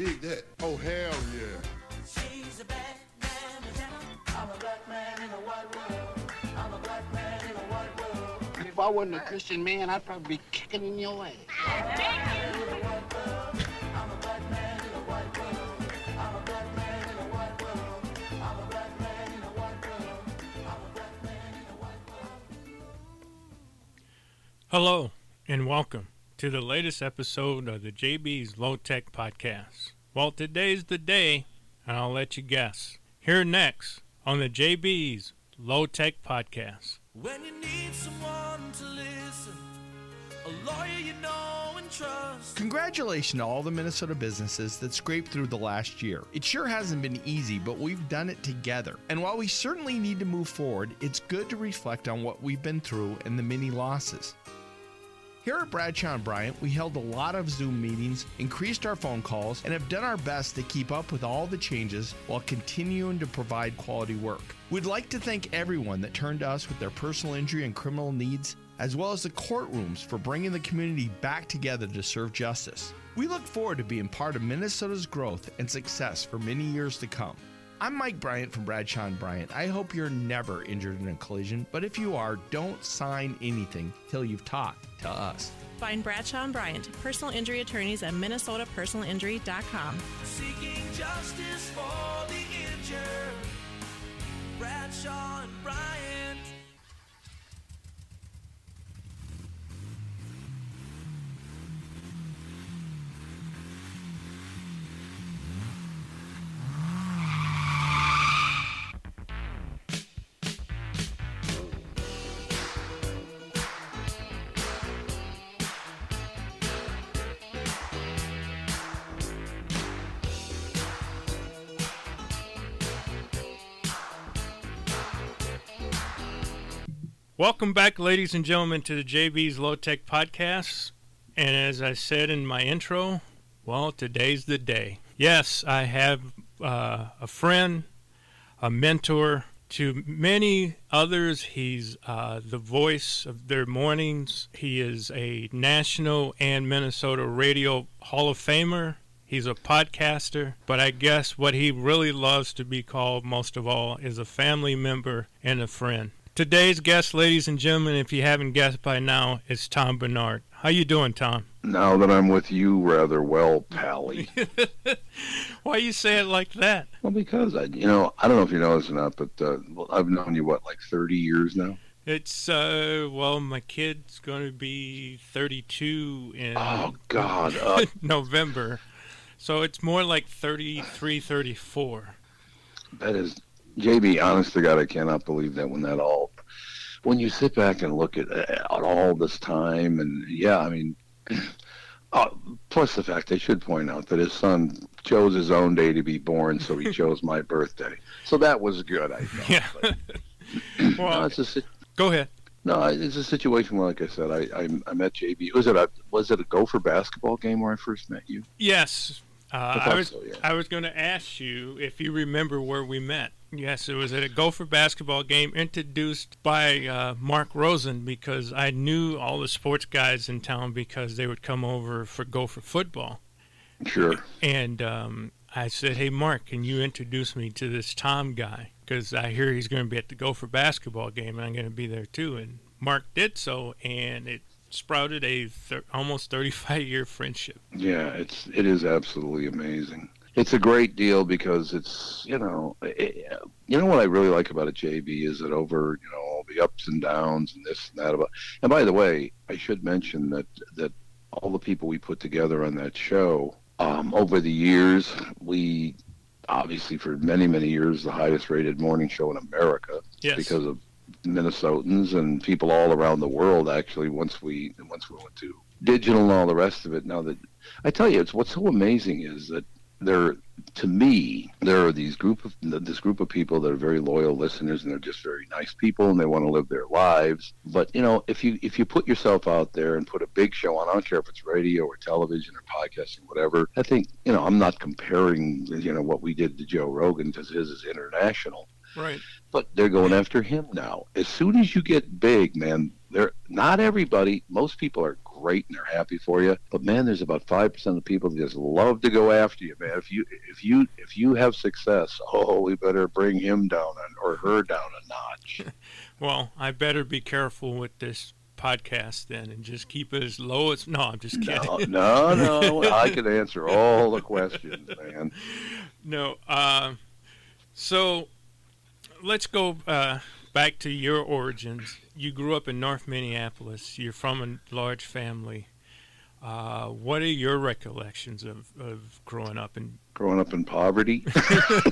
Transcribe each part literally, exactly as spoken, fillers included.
Dig that. Oh, hell yeah. She's a black man in town. I'm a black man in a white world. I'm a black man in a white world. If I wasn't a Christian man, I'd probably be kicking in your ass. I'm a black man in a white world. I'm a black man in a white world. I'm a black man in a white world. I'm a black man in a white world. I'm a black man in a white world. Hello, and welcome to the latest episode of the J B's Low Tech Podcast. Well, today's the day, and I'll let you guess. Here next on the J B's Low Tech Podcast. When you need someone to listen, a lawyer you know and trust. Congratulations to all the Minnesota businesses that scraped through the last year. It sure hasn't been easy, but we've done it together. And while we certainly need to move forward, it's good to reflect on what we've been through and the many losses. Here at Bradshaw and Bryant, we held a lot of Zoom meetings, increased our phone calls, and have done our best to keep up with all the changes while continuing to provide quality work. We'd like to thank everyone that turned to us with their personal injury and criminal needs, as well as the courtrooms for bringing the community back together to serve justice. We look forward to being part of Minnesota's growth and success for many years to come. I'm Mike Bryant from Bradshaw and Bryant. I hope you're never injured in a collision, but if you are, don't sign anything till you've talked to us. Find Bradshaw and Bryant, personal injury attorneys at minnesota personal injury dot com. Seeking justice for the injured. Bradshaw and Bryant. Welcome back, ladies and gentlemen, to the J B's Low Tech Podcast. And as I said in my intro, well, today's the day. Yes, I have uh, a friend, a mentor. To many others, he's uh, the voice of their mornings. He is a national and Minnesota Radio Hall of Famer. He's a podcaster. But I guess what he really loves to be called most of all is a family member and a friend. Today's guest, ladies and gentlemen, if you haven't guessed by now, is Tom Bernard. How you doing, Tom? Now that I'm with you rather well, Pally. Why you say it like that? Well, because, I, you know, I don't know if you know this or not, but uh, I've known you, what, like thirty years now? It's, uh, well, my kid's going to be thirty-two in oh, God. Uh, November. So it's more like thirty-three, thirty-four. That is... J B, honest to God, I cannot believe that when that all, when you sit back and look at, at all this time, and yeah, I mean, uh, plus the fact I should point out that his son chose his own day to be born, so he chose my birthday. So that was good, I thought. Yeah. But, well, no, it's a, go ahead. No, it's a situation where, like I said, I, I, I met J B. Was it a was it a Gopher basketball game where I first met you? Yes. Uh, I, I was so, yeah. I was going to ask you if you remember where we met. Yes, it was at a Gopher basketball game introduced by uh, Mark Rosen, because I knew all the sports guys in town because they would come over for Gopher football. Sure. And um, I said, hey, Mark, can you introduce me to this Tom guy? Because I hear he's going to be at the Gopher basketball game, and I'm going to be there too. And Mark did so, and it sprouted a thir- almost thirty-five year friendship. Yeah, it's it is absolutely amazing. It's a great deal because it's, you know, it, you know what I really like about it, J B, is that over, you know, all the ups and downs and this and that. About, and by the way, I should mention that, that all the people we put together on that show, um, over the years, we obviously for many, many years, the highest rated morning show in America. Yes. Because of Minnesotans and people all around the world, actually, once we once we went to digital and all the rest of it. Now that I tell you, it's what's so amazing is that there, to me, there are these group of this group of people that are very loyal listeners, and they're just very nice people, and they want to live their lives. But you know, if you if you put yourself out there and put a big show on, I don't care if it's radio or television or podcasting, whatever. I think, you know, I'm not comparing, you know, what we did to Joe Rogan because his is international. Right. But they're going after him now. As soon as you get big, man, they're not everybody. Most people are great and they're happy for you. But man, there's about five percent of people that just love to go after you, man. If you if you if you have success, oh, we better bring him down or her down a notch. Well, I better be careful with this podcast then and just keep it as low as. No, I'm just kidding. No, no, no. I can answer all the questions, man. No. Uh, so let's go uh, back to your origins. You grew up in North Minneapolis. You're from a large family. Uh, what are your recollections of, of growing up in growing up in poverty? Is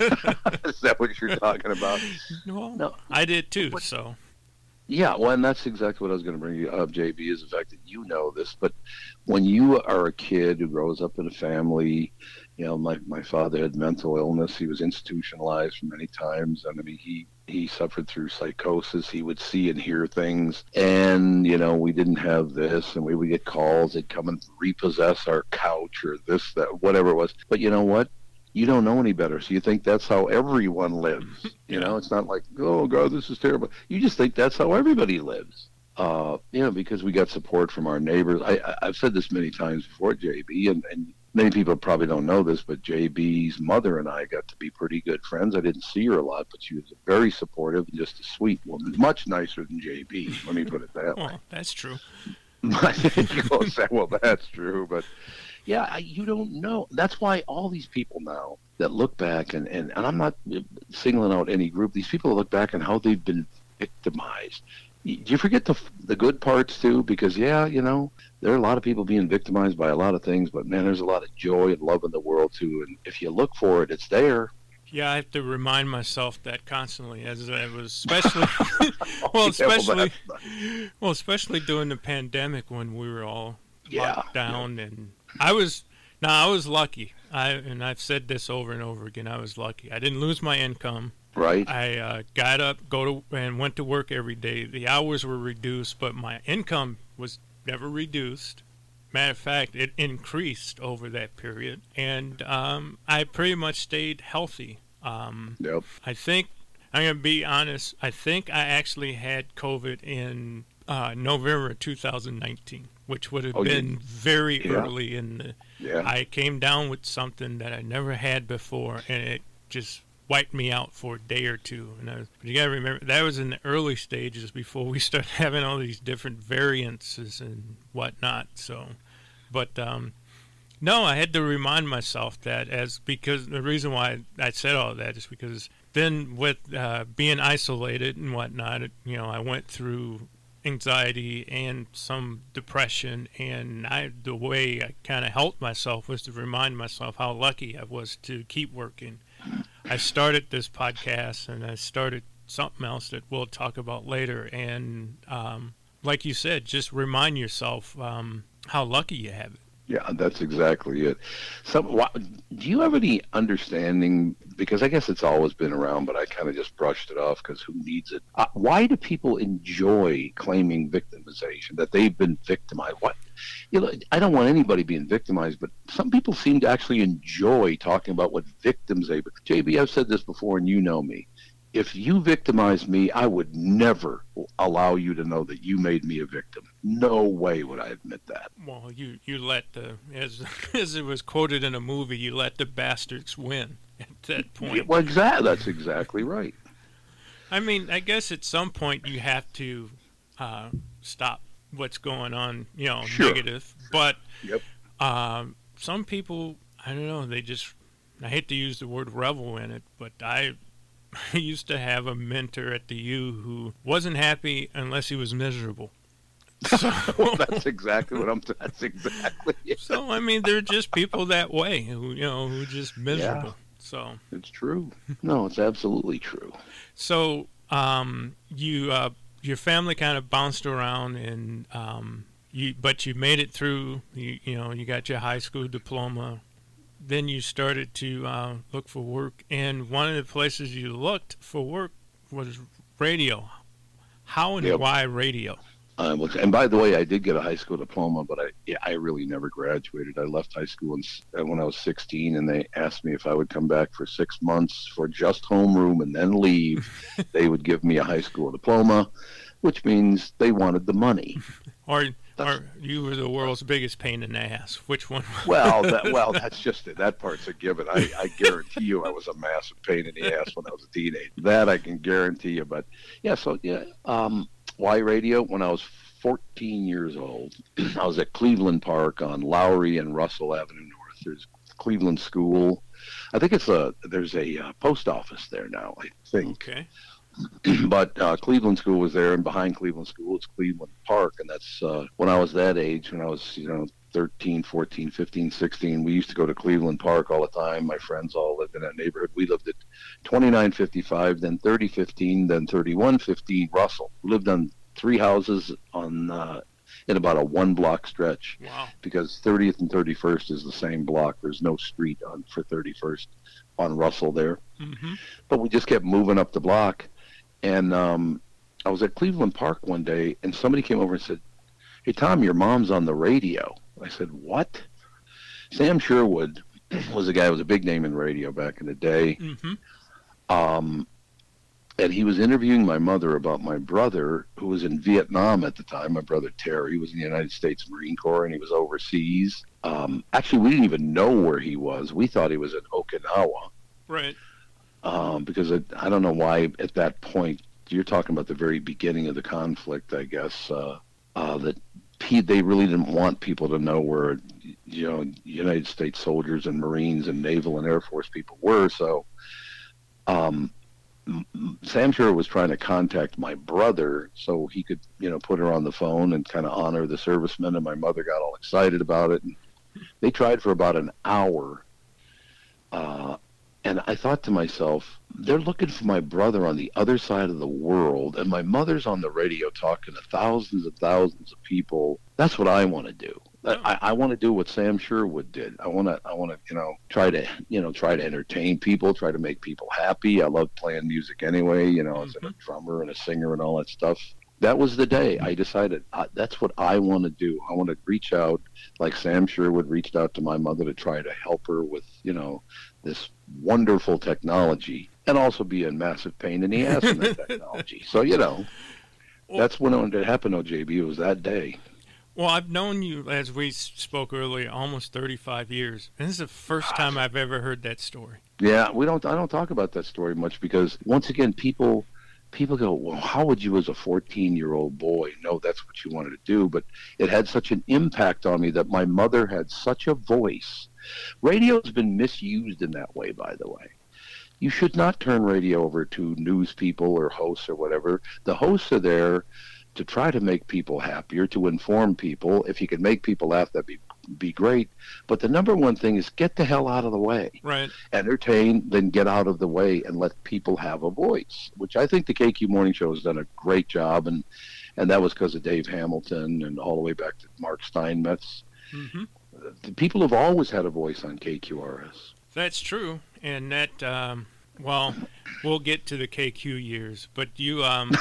that what you're talking about? Well, no, I did too. But, so, yeah, well, and that's exactly what I was going to bring you up, J B. Is the fact that you know this, but when you are a kid who grows up in a family, you know, my my father had mental illness. He was institutionalized many times, and I mean, he. He suffered through psychosis. He would see and hear things. And, you know, we didn't have this. And we would get calls. They'd come and repossess our couch or this, that, whatever it was. But you know what? You don't know any better. So you think that's how everyone lives. You know, it's not like, oh, God, this is terrible. You just think that's how everybody lives. Uh, you know, because we got support from our neighbors. I, I, I've said this many times before, J B, and, and many people probably don't know this, but J B's mother and I got to be pretty good friends. I didn't see her a lot, but she was very supportive and just a sweet woman, much nicer than J B. Let me put it that way. Well, that's true. You go say, well, that's true, but yeah, I, you don't know. That's why all these people now that look back, and, and, and I'm not singling out any group, these people look back on how they've been victimized. Do you forget the the good parts too? Because yeah, you know, there are a lot of people being victimized by a lot of things, but man, there's a lot of joy and love in the world too. And if you look for it, it's there. Yeah, I have to remind myself that constantly, as I was especially well, Yeah, especially well, that's- well, especially during the pandemic when we were all Yeah, locked down, and I was now I was lucky. I and I've said this over and over again. I was lucky. I didn't lose my income. Right. I uh, got up, go to, and went to work every day. The hours were reduced, but my income was never reduced. Matter of fact, it increased over that period, and um, I pretty much stayed healthy. Um, Yep. I think I'm gonna be honest. I think I actually had COVID in uh, November two thousand nineteen, which would have Oh, you- been very Yeah. early in the. Yeah. I came down with something that I never had before, and it just wiped me out for a day or two. And I was, but you gotta remember that was in the early stages before we started having all these different variances and whatnot. So, but um, no, I had to remind myself that as because the reason why I said all that is because then with uh, being isolated and whatnot, it, you know, I went through anxiety and some depression, and I the way I kind of helped myself was to remind myself how lucky I was to keep working. I started this podcast and I started something else that we'll talk about later, and um, like you said, just remind yourself um, how lucky you have it. Yeah, that's exactly it. So, wha- do you have any understanding? Because I guess it's always been around, but I kind of just brushed it off because who needs it? Uh, why do people enjoy claiming victimization, that they've been victimized? What? You know, I don't want anybody being victimized, but some people seem to actually enjoy talking about what victims they. J B, I've said this before, and you know me. If you victimize me, I would never allow you to know that you made me a victim. No way would I admit that. Well, you, you let the, as as it was quoted in a movie, you let the bastards win at that point. Yeah, well, exactly. That's exactly right. I mean, I guess at some point you have to uh, stop what's going on, you know, Sure. negative. But Yep. um, some people, I don't know, they just, I hate to use the word revel in it, but I... I used to have a mentor at the U who wasn't happy unless he was miserable. So, Well, that's exactly what I'm. That's exactly it. so I mean, they're just people that way who, you know, who are just miserable. So, It's true. No, it's absolutely true. so um, you, uh, your family kind of bounced around, and um, you, but you made it through. You, you know, you got your high school diploma. Then you started to uh, look for work, and one of the places you looked for work was radio. How and Yep. why radio? Uh, well, and by the way, I did get a high school diploma, but I yeah, I really never graduated. I left high school in, s- uh, when I was sixteen, and they asked me if I would come back for six months for just homeroom and then leave. They would give me a high school diploma, which means they wanted the money. Or That's, Or you were the world's biggest pain in the ass. Which one? well, that, well, that's just it. That part's a given. I, I guarantee you, I was a massive pain in the ass when I was a teenager. That I can guarantee you. But yeah, so yeah, um, Y Radio. When I was fourteen years old, I was at Cleveland Park on Lowry and Russell Avenue North. There's Cleveland School. I think it's a there's a uh, post office there now. I think. Okay. But uh, Cleveland School was there, and behind Cleveland School, it's Cleveland Park, and that's uh, when I was that age, when I was, you know, thirteen, fourteen, fifteen, sixteen, we used to go to Cleveland Park all the time. My friends all lived in that neighborhood. We lived at twenty-nine fifty-five, then thirty fifteen, then thirty-one fifteen Russell. We lived on three houses on uh, in about a one-block stretch. Wow. Because thirtieth and thirty-first is the same block. There's no street on for thirty-first on Russell there. Mm-hmm. But we just kept moving up the block. And um, I was at Cleveland Park one day, and somebody came over and said, "Hey, Tom, your mom's on the radio." I said, "What?" Sam Sherwood was a guy who was a big name in radio back in the day. Mm-hmm. Um, and he was interviewing my mother about my brother, who was in Vietnam at the time. My brother Terry was in the United States Marine Corps, and he was overseas. Um, actually, we didn't even know where he was. We thought he was in Okinawa. Right. Um, because it, I don't know why at that point, you're talking about the very beginning of the conflict, I guess, uh, uh, that P, they really didn't want people to know where, you know, United States soldiers and Marines and Naval and Air Force people were. So um, Sam Sherwood was trying to contact my brother so he could, you know, put her on the phone and kind of honor the servicemen, and my mother got all excited about it. And they tried for about an hour. Uh, And I thought to myself, they're looking for my brother on the other side of the world, and my mother's on the radio talking to thousands and thousands of people. That's what I want to do. I, I want to do what Sam Sherwood did. I want to, I want to, you know, try to, you know, try to entertain people, try to make people happy. I love playing music anyway, you know, as a drummer and a singer and all that stuff. That was the day I decided uh, that's what I want to do. I want to reach out like Sam Sherwood reached out to my mother to try to help her with, you know, this wonderful technology, and also be a massive pain in the ass in that technology. So, you know, that's when it happened, O J B. It was that day. Well, I've known you, as we spoke earlier, almost thirty-five years. And this is the first time I've ever heard that story. Yeah, we don't. I don't talk about that story much because, once again, people people go, well, how would you as a fourteen-year-old boy know that's what you wanted to do? But it had such an impact on me that my mother had such a voice. Radio's been misused in that way, by the way. You should not turn radio over to news people or hosts or whatever. The hosts are there to try to make people happier, to inform people. If you can make people laugh, that'd be be great. But the number one thing is get the hell out of the way. Right. Entertain, then get out of the way and let people have a voice, which I think the K Q Morning Show has done a great job. And, and that was because of Dave Hamilton and all the way back to Mark Steinmetz. Mm-hmm. The people have always had a voice on K Q R S. That's true. And that, um, well, we'll get to the K Q years, but you, um,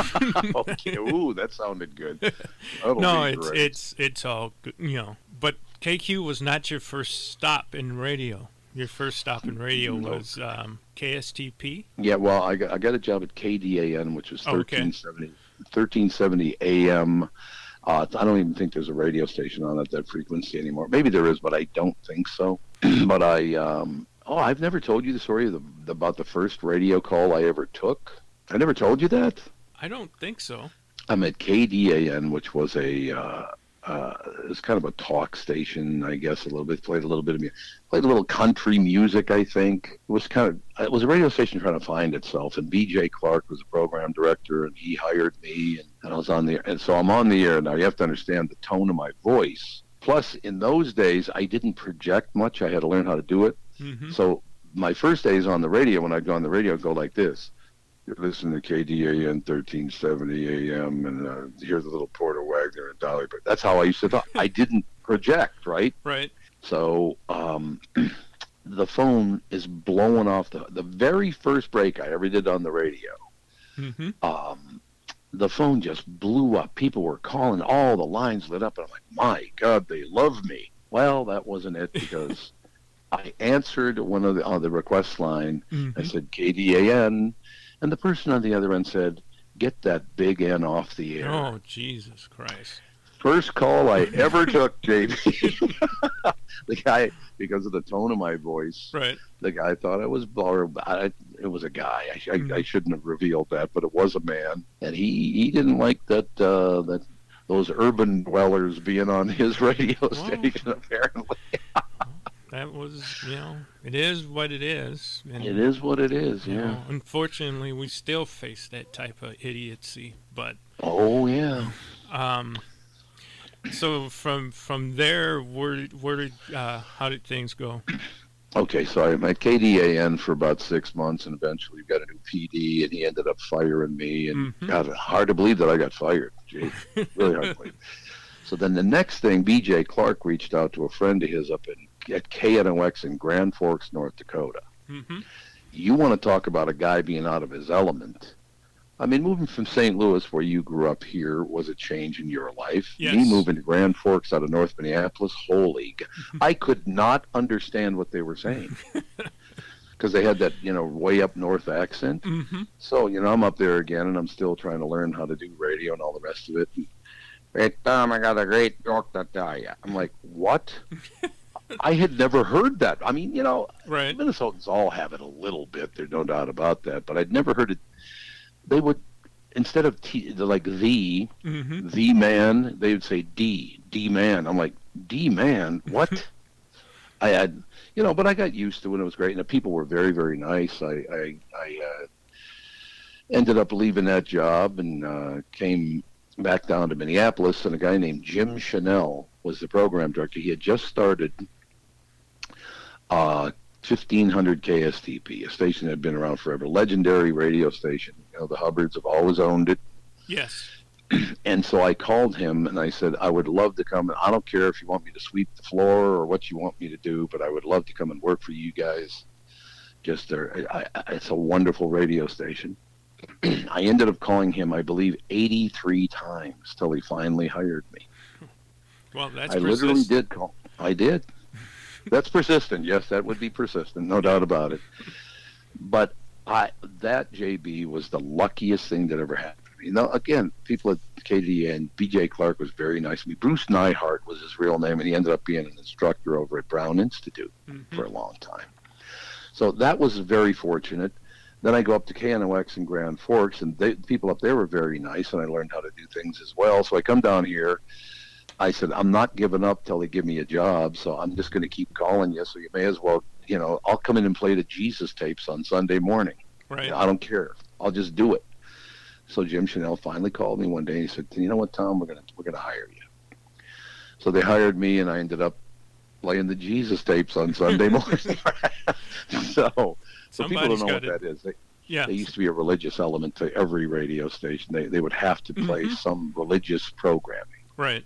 Okay, ooh, that sounded good. That'll no, be it's, great. it's, it's all good, you know, but K Q was not your first stop in radio. Your first stop in radio No. was, um, K S T P. Yeah, well, I got, I got a job at K D A N, which was Oh, okay. thirteen seventy, thirteen seventy A M. Uh, I don't even think there's a radio station on at that frequency anymore. Maybe there is, but I don't think so. But I, um, oh, I've never told you the story of the, about the first radio call I ever took. I never told you that. I don't think so. I'm at K D A N, which was a, uh, uh, it's kind of a talk station, I guess, a little bit. Played a little bit of music, played a little country music, I think. It was kind of, it was a radio station trying to find itself. And B J Clark was the program director, and he hired me, and, and I was on the air. And so I'm on the air now. You have to understand the tone of my voice. Plus, in those days, I didn't project much. I had to learn how to do it. Mm-hmm. So my first days on the radio, when I'd go on the radio, I'd go like this. You're listening to K D A N thirteen seventy A M, and uh, here's the little Porter Wagner and Dolly. But that's how I used to talk. I didn't project, right? Right. So um, the phone is blowing off. The, the very first break I ever did on the radio, Mm-hmm. um, the phone just blew up. People were calling. All the lines lit up. And I'm like, my God, they love me. Well, that wasn't it because I answered one of the, on the request line. Mm-hmm. I said K D A N. And the person on the other end said, get that big N off the air. Oh, Jesus Christ. First call I ever took, J B. The guy, because of the tone of my voice, Right. the guy thought I was, or I, it was a guy. I, I, I shouldn't have revealed that, but it was a man, and he, he didn't like that uh, that those urban dwellers being on his radio Well, station. Apparently, That was, you know, it is what it is. And, it is what it is. you Yeah. know, unfortunately, we still face that type of idiocy. But Oh yeah. um, so from from there, where where did uh, how did things go? Okay, so I'm at K D A N for about six months, and eventually got a new P D, and he ended up firing me. And Mhm. God, hard to believe that I got fired. Gee, really hard to believe. So then the next thing, B J Clark reached out to a friend of his up in at K N O X in Grand Forks, North Dakota. Mm-hmm. You want to talk about a guy being out of his element? I mean, moving from Saint Louis, where you grew up here, was a change in your life. Yes. Me moving to Grand Forks out of North Minneapolis, holy, g- I could not understand what they were saying because they had that, you know, way up north accent. Mm-hmm. So, you know, I'm up there again, and I'm still trying to learn how to do radio and all the rest of it. And, hey, Tom, I got a great joke to tell you. I'm like, what? I had never heard that. I mean, you know, Right. Minnesotans all have it a little bit. There's no doubt about that. But I'd never heard it. They would, instead of T, like the, Mm-hmm. the man, they would say D, D man. I'm like, D man? What? I had, you know, but I got used to it. It was great. And the people were very, very nice. I, I, I uh, ended up leaving that job and uh, came back down to Minneapolis. And a guy named Jim Chanel was the program director. He had just started uh, fifteen hundred K S T P, a station that had been around forever, legendary radio station. You know, the Hubbards have always owned it. Yes. And so I called him and I said, I would love to come. And I don't care if you want me to sweep the floor or what you want me to do, but I would love to come and work for you guys. Just there, I, I, it's a wonderful radio station. I ended up calling him, I believe, eighty-three times till he finally hired me. Well, that's I literally persistent. did call. I did. That's persistent. Yes, that would be persistent, no doubt about it. But I, that J B was the luckiest thing that ever happened to me. You know, again, people at K D A and B J Clark was very nice to me. Bruce Nyhart was his real name, and he ended up being an instructor over at Brown Institute Mhm. for a long time. So that was very fortunate. Then I go up to K N O X in Grand Forks, and they, people up there were very nice, and I learned how to do things as well. So I come down here. I said, I'm not giving up till they give me a job, so I'm just going to keep calling you. So you may as well, you know, I'll come in and play the Jesus tapes on Sunday morning. Right. I don't care. I'll just do it. So Jim Chanel finally called me one day. And he said, you know what, Tom, we're going to we're going to hire you. So they hired me, and I ended up playing the Jesus tapes on Sunday morning. so, so people don't know what gotta- that is. They, Yeah. there used to be a religious element to every radio station. They they would have to play Mhm. some religious programming. Right.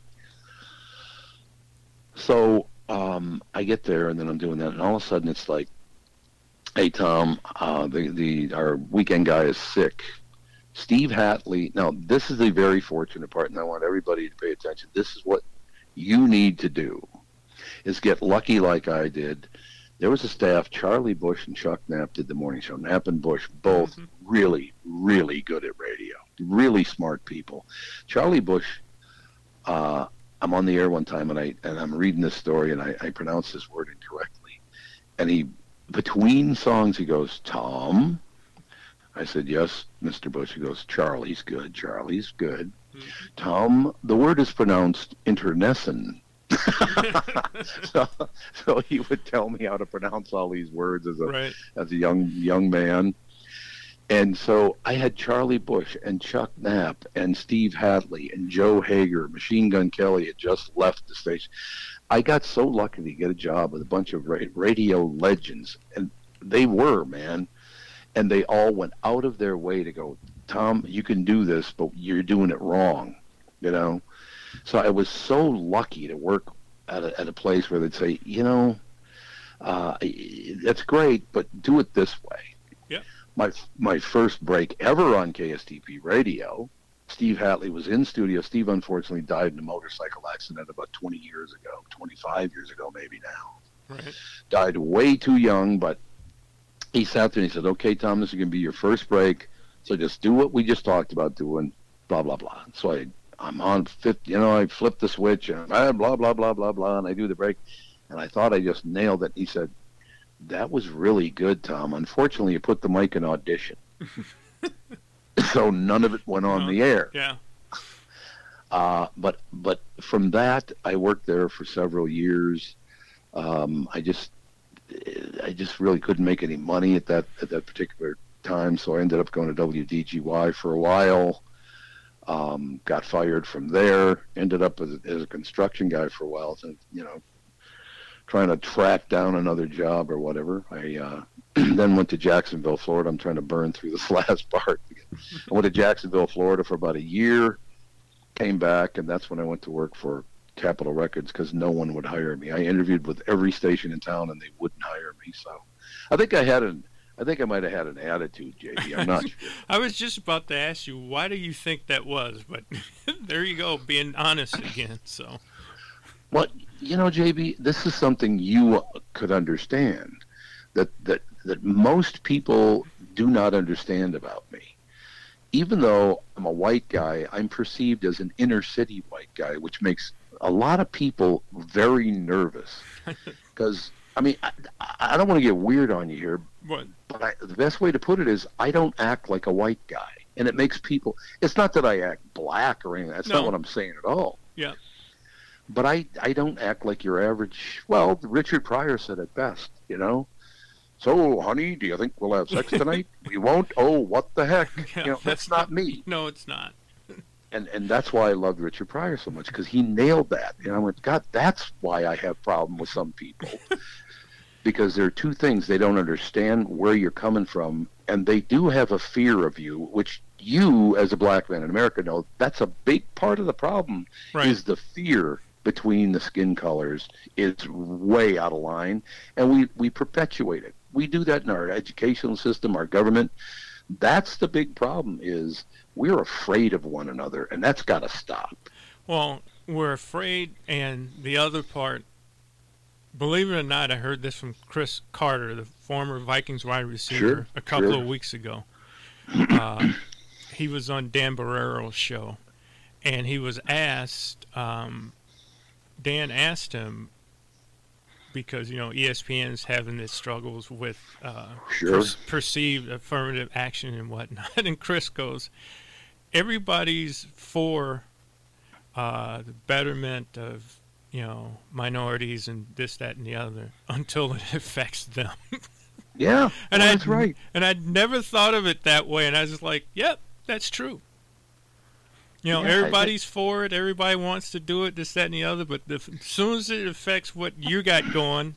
So um, I get there, and then I'm doing that, and all of a sudden it's like, "Hey Tom, uh, the the our weekend guy is sick. Steve Hatley." Now this is the very fortunate part, and I want everybody to pay attention. This is what you need to do: is get lucky like I did. There was a staff. Charlie Bush and Chuck Knapp did the morning show. Knapp and Bush, both Mhm. really, really good at radio. Really smart people. Charlie Bush. Uh, I'm on the air one time, and I and I'm reading this story, and I, I pronounce this word incorrectly. And he, between songs, he goes, "Tom." I said, "Yes, Mister Bush." He goes, "Charlie's good. Charlie's good." Mhm. Tom, the word is pronounced internecine. so, so he would tell me how to pronounce all these words as a Right. as a young young man. And so I had Charlie Bush and Chuck Knapp and Steve Hadley and Joe Hager. Machine Gun Kelly had just left the station. I got so lucky to get a job with a bunch of ra- radio legends, and they were, man. And they all went out of their way to go, "Tom, you can do this, but you're doing it wrong," you know? So I was so lucky to work at a, at a place where they'd say, you know, uh, that's great, but do it this way. Yeah. My my first break ever on K S T P radio, Steve Hatley was in studio. Steve unfortunately died in a motorcycle accident about twenty years ago, twenty-five years ago maybe now. Right. Died way too young, but he sat there and he said, "Okay, Tom, this is going to be your first break, so just do what we just talked about doing, blah, blah, blah." So I, I'm on fifty, you know, I flip the switch and blah, blah, blah, blah, blah, blah, and I do the break. And I thought I just nailed it. He said, that was really good, Tom. Unfortunately, you put the mic in audition. So none of it went on Uh, the air. Yeah. Uh, but but from that, I worked there for several years. Um, I just I just really couldn't make any money at that at that particular time, so I ended up going to W D G Y for a while. Um, got fired from there. Ended up as, as a construction guy for a while. So, you know, trying to track down another job or whatever. I uh, then went to Jacksonville, Florida. I'm trying to burn through this last part. I went to Jacksonville, Florida for about a year. Came back, and that's when I went to work for Capitol Records because no one would hire me. I interviewed with every station in town, and they wouldn't hire me. So, I think I had an, I think I might have had an attitude, J B. I'm not sure. I was just about to ask you, why do you think that was? But there you go, being honest again. So, Well, you know, J B, this is something you could understand that that that most people do not understand about me. Even though I'm a white guy, I'm perceived as an inner city white guy, which makes a lot of people very nervous. Because, I mean, I, I don't want to get weird on you here, what? but I, the best way to put it is I don't act like a white guy. And it makes people, it's not that I act black or anything. That's No. not what I'm saying at all. Yeah. But I, I don't act like your average, well, Richard Pryor said it best, you know? So, honey, do you think we'll have sex tonight? We won't? Oh, what the heck? Yeah, You know, that's not me. No, it's not. And and that's why I loved Richard Pryor so much, because he nailed that. And I went, God, that's why I have problem with some people. Because there are two things. They don't understand where you're coming from, and they do have a fear of you, which you, as a black man in America, know that's a big part of the problem, Right. is the fear between the skin colors is way out of line, and we, we perpetuate it. We do that in our educational system, our government. That's the big problem, is we're afraid of one another, and that's got to stop. Well, we're afraid, and the other part, believe it or not, I heard this from Chris Carter, the former Vikings wide receiver, Sure, a couple sure. of weeks ago. Uh, he was on Dan Barrero's show, and he was asked, um, Dan asked him, because, you know, E S P N's having its struggles with uh, Sure. per- perceived affirmative action and whatnot. And Chris goes, everybody's for uh, the betterment of, you know, minorities and this, that, and the other until it affects them. Yeah, And well, I, that's right. And I'd never thought of it that way. And I was just like, yep, that's true. You know, Yeah, I- everybody's for it. Everybody wants to do it, this, that, and the other. But the, as soon as it affects what you got going,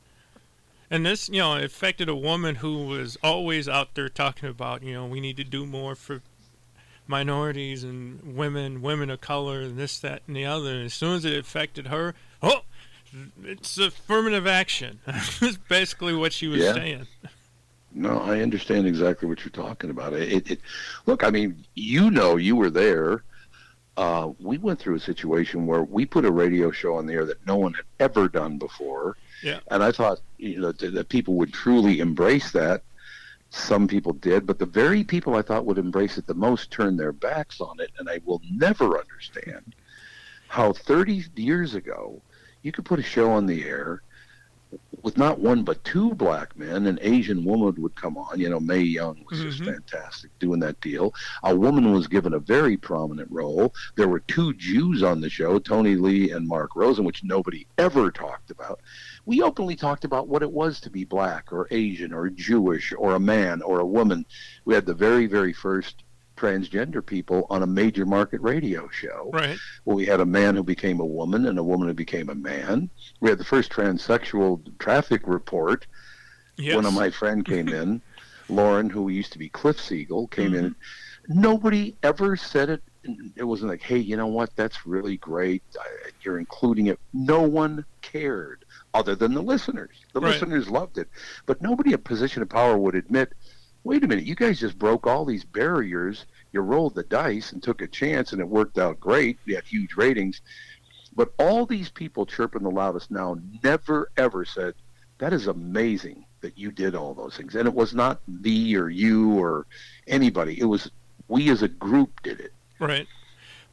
and this, you know, it affected a woman who was always out there talking about, you know, we need to do more for minorities and women, women of color, and this, that, and the other. And as soon as it affected her, oh, it's affirmative action. That's basically what she was Yeah. saying. No, I understand exactly what you're talking about. It, it, it look, I mean, you know, you were there. Uh, we went through a situation where we put a radio show on the air that no one had ever done before. Yeah. And I thought, you know, that, that people would truly embrace that. Some people did, but the very people I thought would embrace it the most turned their backs on it. And I will never understand how thirty years ago you could put a show on the air with not one but two black men. An Asian woman would come on. You know, Mae Young was just Mhm. fantastic doing that deal. A woman was given a very prominent role. There were two Jews on the show, Tony Lee and Mark Rosen, which nobody ever talked about. We openly talked about what it was to be black or Asian or Jewish or a man or a woman. We had the very, very first transgender people on a major market radio show. Right. Well, we had a man who became a woman and a woman who became a man. We had the first transsexual traffic report. Yes. One of my friend came in, Lauren, who used to be Cliff Siegel, came in. Nobody ever said it. It wasn't like, hey, you know what? That's really great. I- You're including it. No one cared other than the listeners. The Right. listeners loved it. But nobody in a position of power would admit, wait a minute, you guys just broke all these barriers. You rolled the dice and took a chance, and it worked out great. You had huge ratings. But all these people chirping the loudest now never, ever said, that is amazing that you did all those things. And it was not me or you or anybody. It was we as a group did it. Right.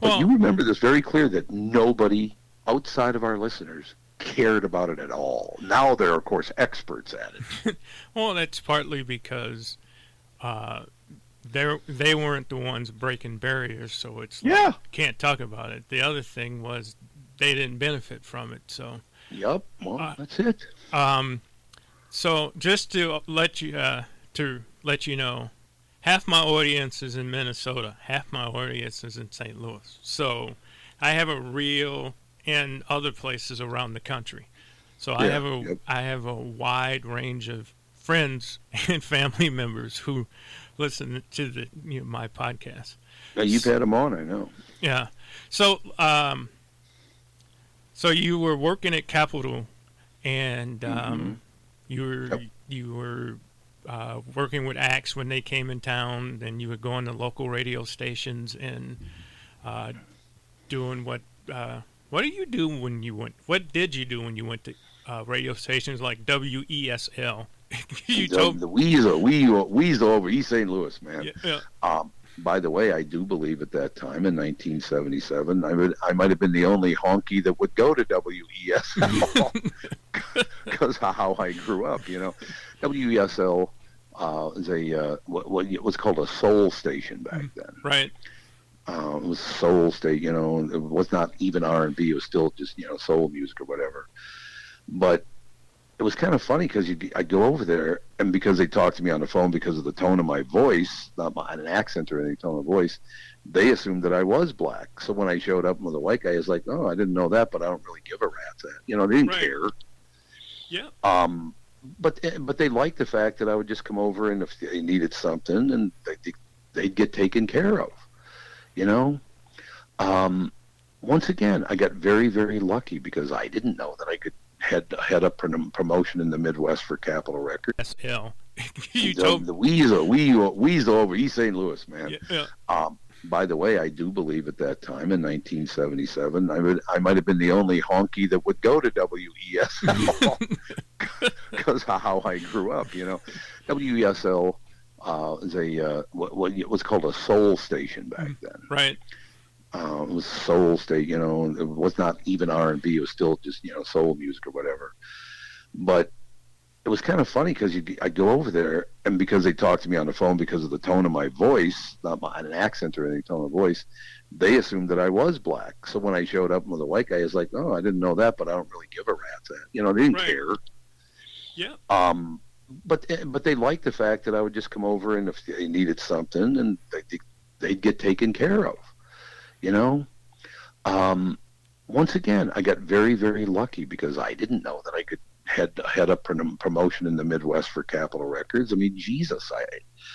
But Well- you remember this very clear that nobody outside of our listeners cared about it at all. Now they're, of course, experts at it. Well, that's partly because uh, they they weren't the ones breaking barriers, so it's like, Yeah. can't talk about it. The other thing was they didn't benefit from it. So, Yep. Well, Uh, that's it. um, so just to let you uh, to let you know, half my audience is in Minnesota, half my audience is in Saint Louis. So, I have a real and other places around the country. So I Yeah, have a yep. I have a wide range of friends and family members who listen to the you know, my podcast. Now, you've had them on, I know. Yeah. So um, so you were working at Capitol, and um, you were Yep. you were uh, working with Axe when they came in town, and you were going to local radio stations and uh, doing what. Uh, what do you do when you went? What did you do when you went to uh, radio stations like W E S L? you the, told the weasel, weasel, weasel over East Saint Louis, man. yeah, yeah. Um, by the way, I do believe at that time in nineteen seventy-seven, I would, I might have been the only honky that would go to W E S L because of how I grew up. You know, W E S L uh, is a uh, what, what was called a soul station back then. Right. Uh, it was soul state, you know. It was not even R and B. It was still just, you know, soul music or whatever. But it was kind of funny because I'd go over there, and because they talked to me on the phone because of the tone of my voice, not my, an accent or any tone of voice, they assumed that I was black. So when I showed up with a white guy, I was like, oh, I didn't know that, but I don't really give a rat's at. You know, they didn't Right. care. Yeah. Um, but but they liked the fact that I would just come over, and if they needed something, and they, they'd get taken care of. You know, um, once again, I got very, very lucky because I didn't know that I could head head up prom- promotion in the Midwest for Capitol Records. S L. you the, told the weasel, weasel, weasel over East Saint Louis, man. yeah, yeah. Um, by the way, I do believe at that time in nineteen seventy-seven, I would I might have been the only honky that would go to W E S L because of how I grew up. You know, W E S L. Uh, is a uh, what, what it was called a soul station back then. Right. Uh, it was soul state, you know. It was not even R and B. It was still just, you know, soul music or whatever. But it was kind of funny because I'd go over there, and because they talked to me on the phone because of the tone of my voice, not my, an accent or any tone of voice, they assumed that I was black. So when I showed up with a white guy, I was like, oh, I didn't know that, but I don't really give a rat's at. You know, they didn't Right. care. Yeah. Um, but but they liked the fact that I would just come over, and if they needed something, and they, they'd get taken care of, you know. Um, once again, I got very, very lucky because I didn't know that I could head head up prom- promotion in the Midwest for Capitol Records. I mean, Jesus, I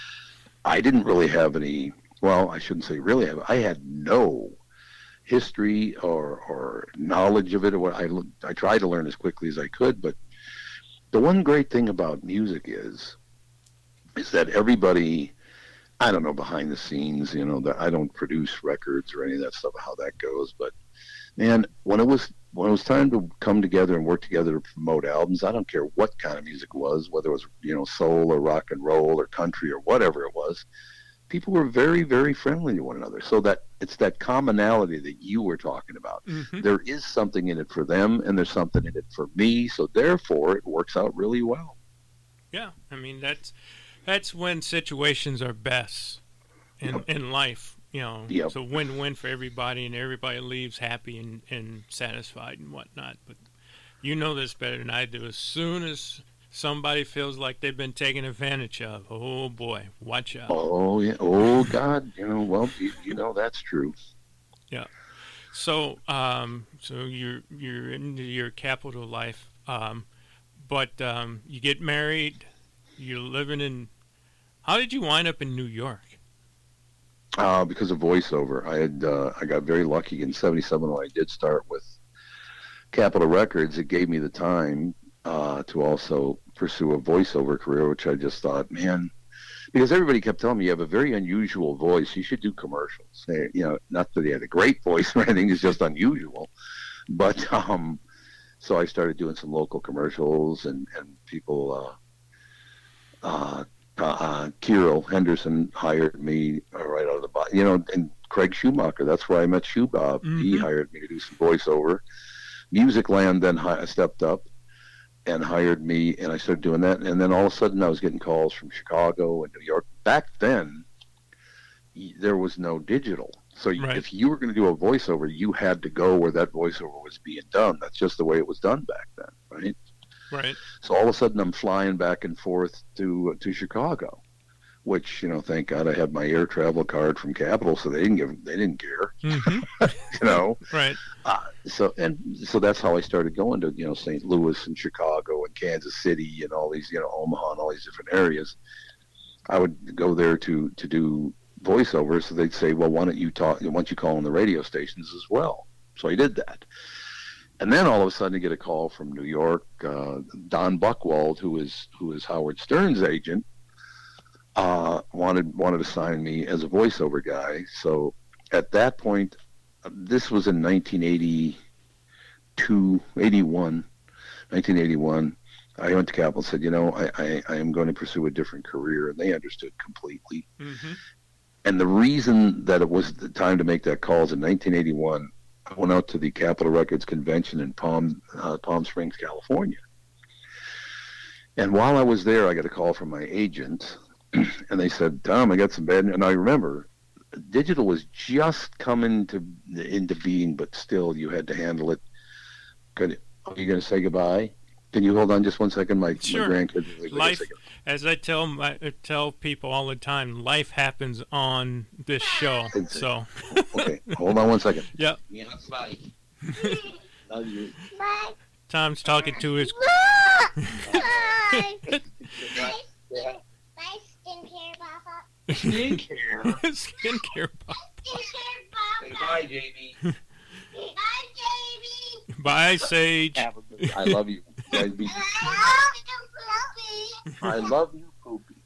I didn't really have any. Well, I shouldn't say really have. I had no history or or knowledge of it. Or what I I tried to learn as quickly as I could, but the one great thing about music is, is that everybody, I don't know, behind the scenes, you know, that I don't produce records or any of that stuff, how that goes. But man, when it was when it was time to come together and work together to promote albums, I don't care what kind of music it was, whether it was, you know, soul or rock and roll or country or whatever it was. People were very, very friendly to one another. So that it's that commonality that you were talking about. Mhm. There is something in it for them, and there's something in it for me. So therefore, it works out really well. Yeah. I mean, that's that's when situations are best in in life. You know, Yep. it's a win-win for everybody, and everybody leaves happy and, and satisfied and whatnot. But you know this better than I do. As soon as somebody feels like they've been taken advantage of, oh boy, watch out. Oh yeah. Oh God. You know. Well, you, you know that's true. So, um, so you're you're into your Capitol life, um, but um, you get married. You're living in. How did you wind up in New York? Uh, because of voiceover, I had uh, I got very lucky in seventy-seven when I did start with Capitol Records. It gave me the time uh, to also pursue a voiceover career, which I just thought, man, because everybody kept telling me you have a very unusual voice. You should do commercials. They, you know, not that he had a great voice or anything; it's just unusual. But um, so I started doing some local commercials, and and people. Uh, uh, uh, Kirill Henderson hired me uh, right out of the box, you know, and Craig Schumacher. That's where I met Shoe Bob. He Mhm. hired me to do some voiceover. Musicland then hi- stepped up and hired me, and I started doing that. And then all of a sudden, I was getting calls from Chicago and New York. Back then, y- there was no digital. So you- Right. if you were going to do a voiceover, you had to go where that voiceover was being done. That's just the way it was done back then, right? Right. So all of a sudden, I'm flying back and forth to to Chicago, which, you know, thank God I had my air travel card from Capital, so they didn't give they didn't care, hmm you know. Right. Uh, so and so that's how I started going to, you know, Saint Louis and Chicago and Kansas City and all these, you know, Omaha and all these different areas. I would go there to to do voiceovers. So they'd say, well, why don't you talk? Why don't you call on the radio stations as well? So I did that. And then all of a sudden, I get a call from New York. Uh, Don Buchwald, who is who is Howard Stern's agent, uh, wanted wanted to sign me as a voiceover guy. So at that point, uh, this was in nineteen eighty-two, eighty-one, nineteen eighty-one. I went to Capital and said, you know, I, I, I am going to pursue a different career, and they understood completely. hmm And the reason that it was the time to make that call is in nineteen eighty-one, I went out to the Capitol Records convention in Palm uh, Palm Springs, California. And while I was there, I got a call from my agent, and they said, Tom, I got some bad news. And I remember digital was just coming to into being, but still you had to handle it. Could, are you going to say goodbye? Can you hold on just one second? My, Sure. my grandkids. are gonna Life, say goodbye. as I tell my I tell people all the time, life happens on this show. So, Okay, hold on one second. yep. Yeah, bye. Love you. Tom's talking to his. My skincare, Papa. Skincare. skincare. Bob. Skincare, Say Papa. bye, Jamie. Bye, Jamie. Bye, Sage. Have a good- I love you. Guys be- I love you, Poopy.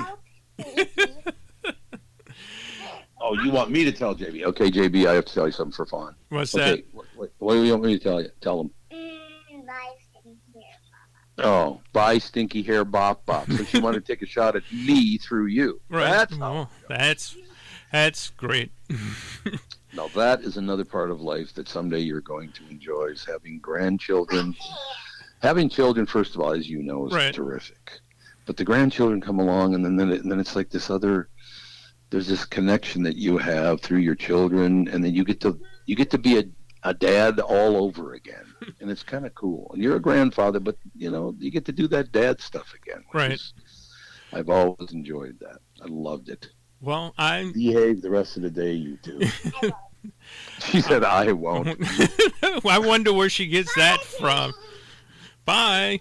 Oh, you want me to tell J B? Okay, J B, I have to tell you something for fun. What's Okay, what, what, what do you want me to tell you? Tell him. Mm, bye, skincare. Oh, bye, stinky hair, bop bop. So she wanted to take a shot at me through you. that? Right. That's how. well, that's that's great. Now that is another part of life that someday you're going to enjoy, is having grandchildren. Having children, first of all, as you know, is Right. terrific. But the grandchildren come along, and then then, it, and then it's like this other. There's this connection that you have through your children, and then you get to you get to be a, a dad all over again, and it's kind of cool. And you're a grandfather, but you know you get to do that dad stuff again. Which Right. Is, I've always enjoyed that. I loved it. Well, I'm. Behave the rest of the day, you two. She said, "I won't." I wonder where she gets that from. Bye.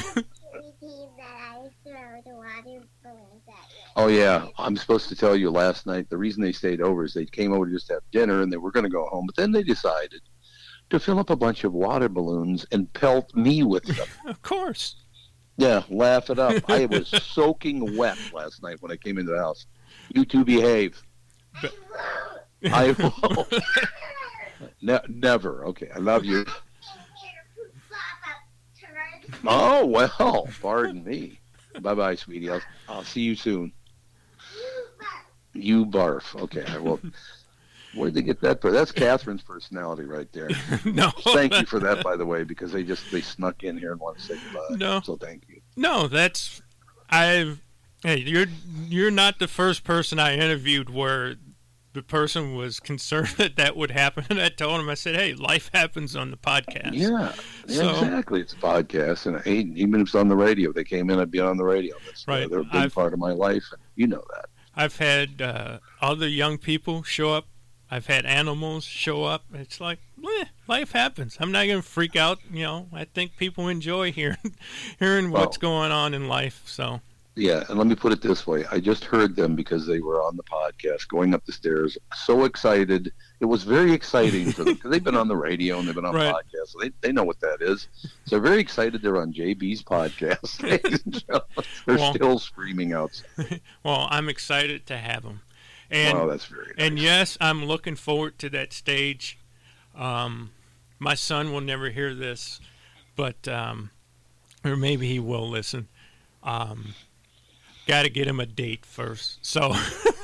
Oh yeah, I'm supposed to tell you last night. The reason they stayed over is they came over to just have dinner, and they were going to go home. But then they decided to fill up a bunch of water balloons and pelt me with them. Of course. Yeah, laugh it up. I was soaking wet last night when I came into the house. You two behave. I won't. Ne- never. Okay, I love you. Oh well, pardon me. Bye bye, sweetie. I'll, I'll see you soon. You barf. Okay, I will. Where'd they get that? That's Catherine's personality right there. No. Thank you for that, by the way, because they just they snuck in here and want to say goodbye. No. So thank you. No, that's I've. Hey, you're you're not the first person I interviewed where the person was concerned that that would happen, and I told him, I said, "Hey, life happens on the podcast." Yeah, yeah So- exactly. It's a podcast, and hey, even if it's on the radio, they came in, I'd be on the radio. That's, Right. They're a big I've- part of my life, and you know that. I've had uh, other young people show up. I've had animals show up. It's like, eh, life happens. I'm not going to freak out. You know, I think people enjoy hearing, hearing what's Well- going on in life. So, Yeah, and let me put it this way. I just heard them because they were on the podcast going up the stairs. So excited. It was very exciting for them because they've been on the radio and they've been on Right. podcasts. So they, they know what that is. So they're very excited they're on J B's podcast. Ladies and gentlemen. They're Well- still screaming outside. well, I'm excited to have them. And Wow, that's very nice. And yes, I'm looking forward to that stage. Um, my son will never hear this, but um, or maybe he will listen. Um, Got to get him a date first. So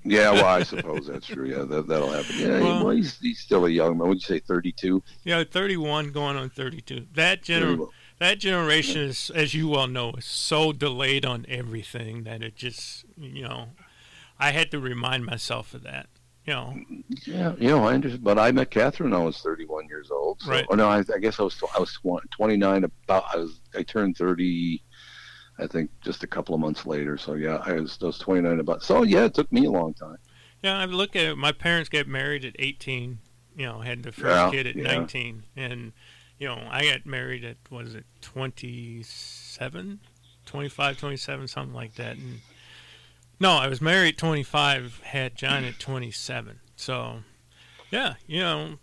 Yeah, well, I suppose that's true. Yeah, that, that'll happen. Yeah, Well- well, he's, he's still a young man. Would you say thirty-two? Yeah, thirty-one going on thirty-two. That gener- that generation is, as you well know, is so delayed on everything that it just, you know, I had to remind myself of that. You know, Yeah, you know, I understand. But I met Catherine when I was thirty-one years old. So, Right. Oh, no, I, I guess I was I was twenty-nine. About I was I turned thirty. I think just a couple of months later. So yeah, I was I was twenty-nine about. So yeah, it took me a long time. yeah. I look at it. My parents got married at eighteen. You know, had the first Yeah, kid at yeah. nineteen, and you know, I got married at was it twenty-seven, twenty-five, twenty-seven, something like that. And no, I was married at twenty-five. Had John at twenty-seven. So yeah, you know.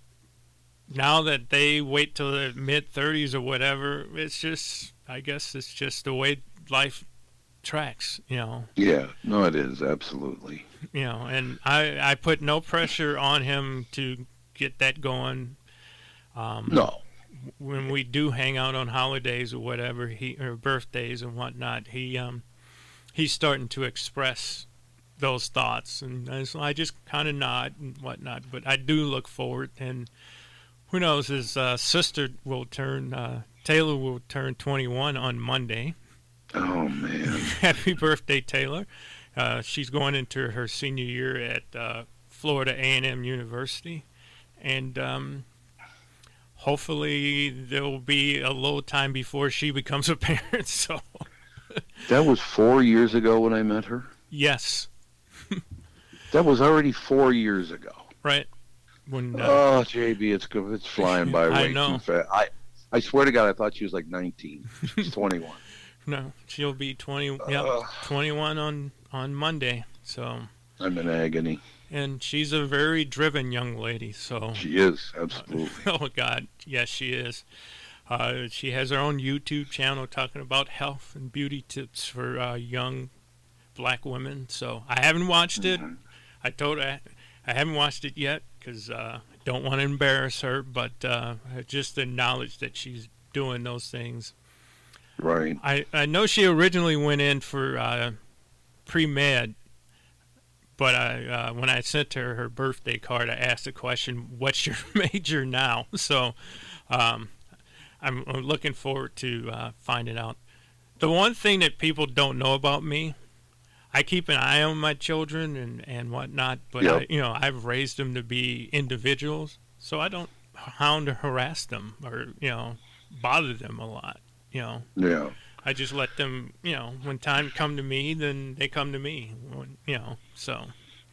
Now that they wait till the mid thirties or whatever, it's just, I guess it's just the way life tracks, you know. Yeah, no, it is absolutely. You know, and I, I put no pressure on him to get that going. Um, No, When we do hang out on holidays or whatever, he or birthdays and whatnot, he um he's starting to express those thoughts, and I just, I just kind of nod and whatnot. But I do look forward, and who knows? His uh, sister will turn uh, Taylor will turn twenty-one on Monday. oh man, Happy birthday, Taylor! Uh, she's going into her senior year at uh, Florida A and M University, and um, hopefully there will be a little time before she becomes a parent. So, that was four years ago when I met her. yes, That was already four years ago. right. When uh, Oh, J B, it's go- it's flying by I way know. too fast. I I swear to God, I thought she was like nineteen. She's twenty-one. no, she'll be twenty. Yep, Ugh. twenty-one on on Monday. So. I'm in agony. And she's a very driven young lady, so She is absolutely. oh God, yes she is. Uh, she has her own YouTube channel talking about health and beauty tips for uh, young black women. So I haven't watched it. I told her I haven't watched it yet because uh, I don't want to embarrass her, but uh, just the knowledge that she's doing those things. Right. I, I know she originally went in for uh, pre-med, but I uh, when I sent her her birthday card, I asked the question, "What's your major now?" So um, I'm, I'm looking forward to uh, finding out. The one thing that people don't know about me, I keep an eye on my children and, and whatnot, but Yep. I, you know I've raised them to be individuals, so I don't hound or harass them or you know bother them a lot. You know. Yeah. I just let them, you know, when time come to me, then they come to me, when, you know, so.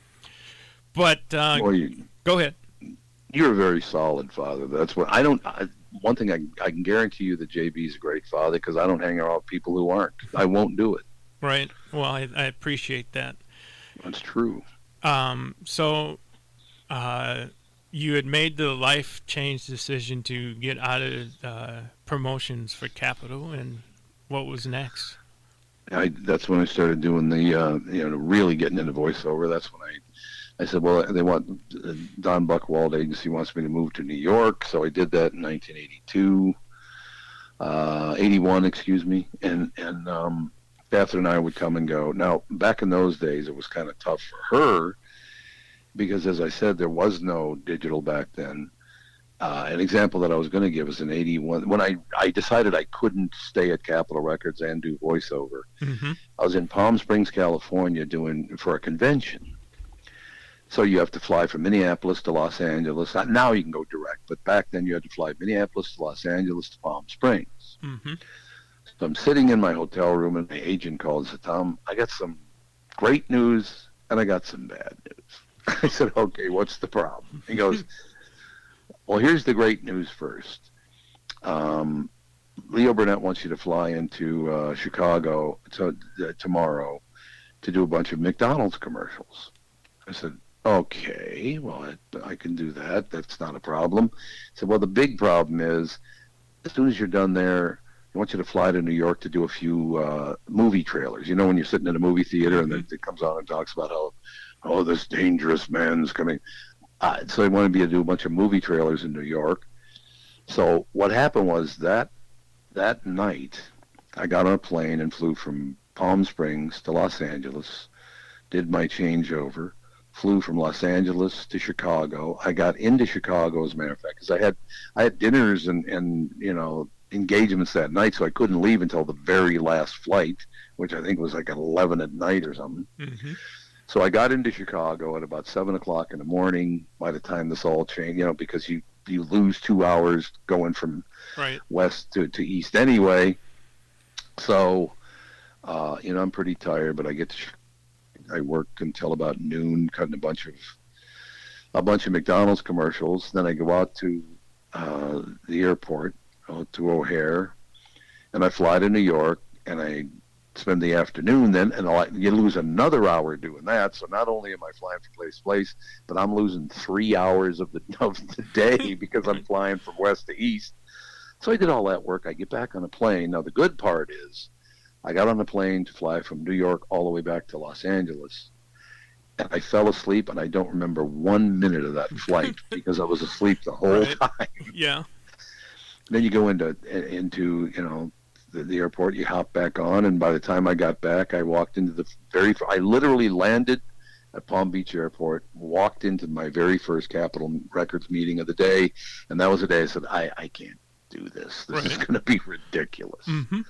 But, uh, Well, you, go ahead. you're a very solid father. That's what I don't. I, one thing I, I can guarantee you that J B's a great father because I don't hang around with people who aren't. I won't do it. Right. Well, I, I appreciate that. That's true. Um, so, uh, you had made the life change decision to get out of uh, promotions for Capital, and what was next? I, that's when I started doing the, uh, you know, really getting into voiceover. That's when I, I said, well, they want uh, Don Buchwald Agency wants me to move to New York, so I did that in nineteen eighty-two, uh, eighty-one, excuse me, and and um, Catherine and I would come and go. Now, back in those days, it was kind of tough for her because, as I said, there was no digital back then. Uh, an example that I was going to give is in eighty-one, when I, I decided I couldn't stay at Capitol Records and do voiceover. Mm-hmm. I was in Palm Springs, California, doing for a convention. So you have to fly from Minneapolis to Los Angeles. Now you can go direct, but back then you had to fly Minneapolis to Los Angeles to Palm Springs. Mm-hmm. So I'm sitting in my hotel room, and my agent called and said, Tom, I got some great news, and I got some bad news. I said, okay, what's the problem? He goes, well, here's the great news first. Um, Leo Burnett wants you to fly into uh, Chicago to, uh, tomorrow to do a bunch of McDonald's commercials. I said, okay, well, I, I can do that. That's not a problem. He said, well, the big problem is as soon as you're done there, I want you to fly to New York to do a few uh, movie trailers. You know, when you're sitting in a movie theater and it comes on and talks about how, oh, this dangerous man's coming. Uh, so they wanted me to do a bunch of movie trailers in New York. So what happened was that that night, I got on a plane and flew from Palm Springs to Los Angeles, did my changeover, flew from Los Angeles to Chicago. I got into Chicago, as a matter of fact, because I had I had dinners and, and you know engagements that night, so I couldn't leave until the very last flight, which I think was like at eleven at night or something. Mm-hmm. So I got into Chicago at about seven o'clock in the morning. By the time this all changed, you know, because you, you lose two hours going from right. west to, to east anyway. So, uh, you know, I'm pretty tired, but I get to, I work until about noon, cutting a bunch of a bunch of McDonald's commercials. Then I go out to uh, the airport, out to O'Hare, and I fly to New York, and I spend the afternoon then, and I'll, you lose another hour doing that. So not only am I flying from place to place, but I'm losing three hours of the of the day because I'm flying from west to east. So I did all that work. I get back on a plane. Now the good part is, I got on a plane to fly from New York all the way back to Los Angeles, and I fell asleep, and I don't remember one minute of that flight because I was asleep the whole Right. time. Yeah. Then you go into into you know. The, the airport, you hop back on, and by the time I got back, I walked into the very, I literally landed at Palm Beach Airport, walked into my very first Capitol Records meeting of the day, and that was the day I said, I, I can't do this. This is Right. going to be ridiculous. Mm-hmm.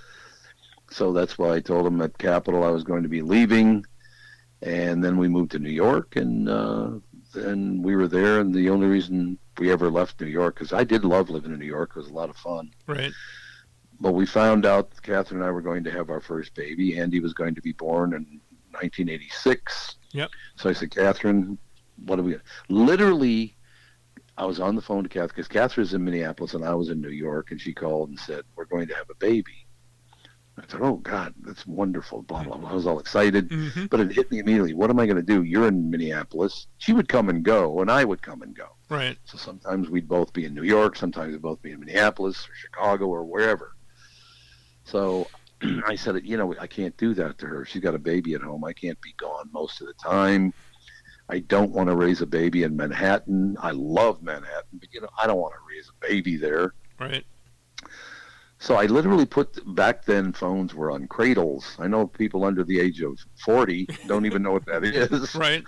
So that's why I told them at Capitol I was going to be leaving, and then we moved to New York, and uh, then we were there, and the only reason we ever left New York, because I did love living in New York, it was a lot of fun. Right. But we found out Catherine and I were going to have our first baby. Andy was going to be born in nineteen eighty-six. Yep. So I said, Catherine, what are we? Literally, I was on the phone to Catherine because Catherine's in Minneapolis and I was in New York, and she called and said, we're going to have a baby. I said, oh, God, that's wonderful, blah, blah, blah. I was all excited. Mm-hmm. But it hit me immediately. What am I going to do? You're in Minneapolis. She would come and go, and I would come and go. Right. So sometimes we'd both be in New York. Sometimes we'd both be in Minneapolis or Chicago or wherever. So I said, you know, I can't do that to her. She's got a baby at home. I can't be gone most of the time. I don't want to raise a baby in Manhattan. I love Manhattan, but, you know, I don't want to raise a baby there. Right. So I literally put, back then phones were on cradles. I know people under the age of forty don't even know what that is. Right.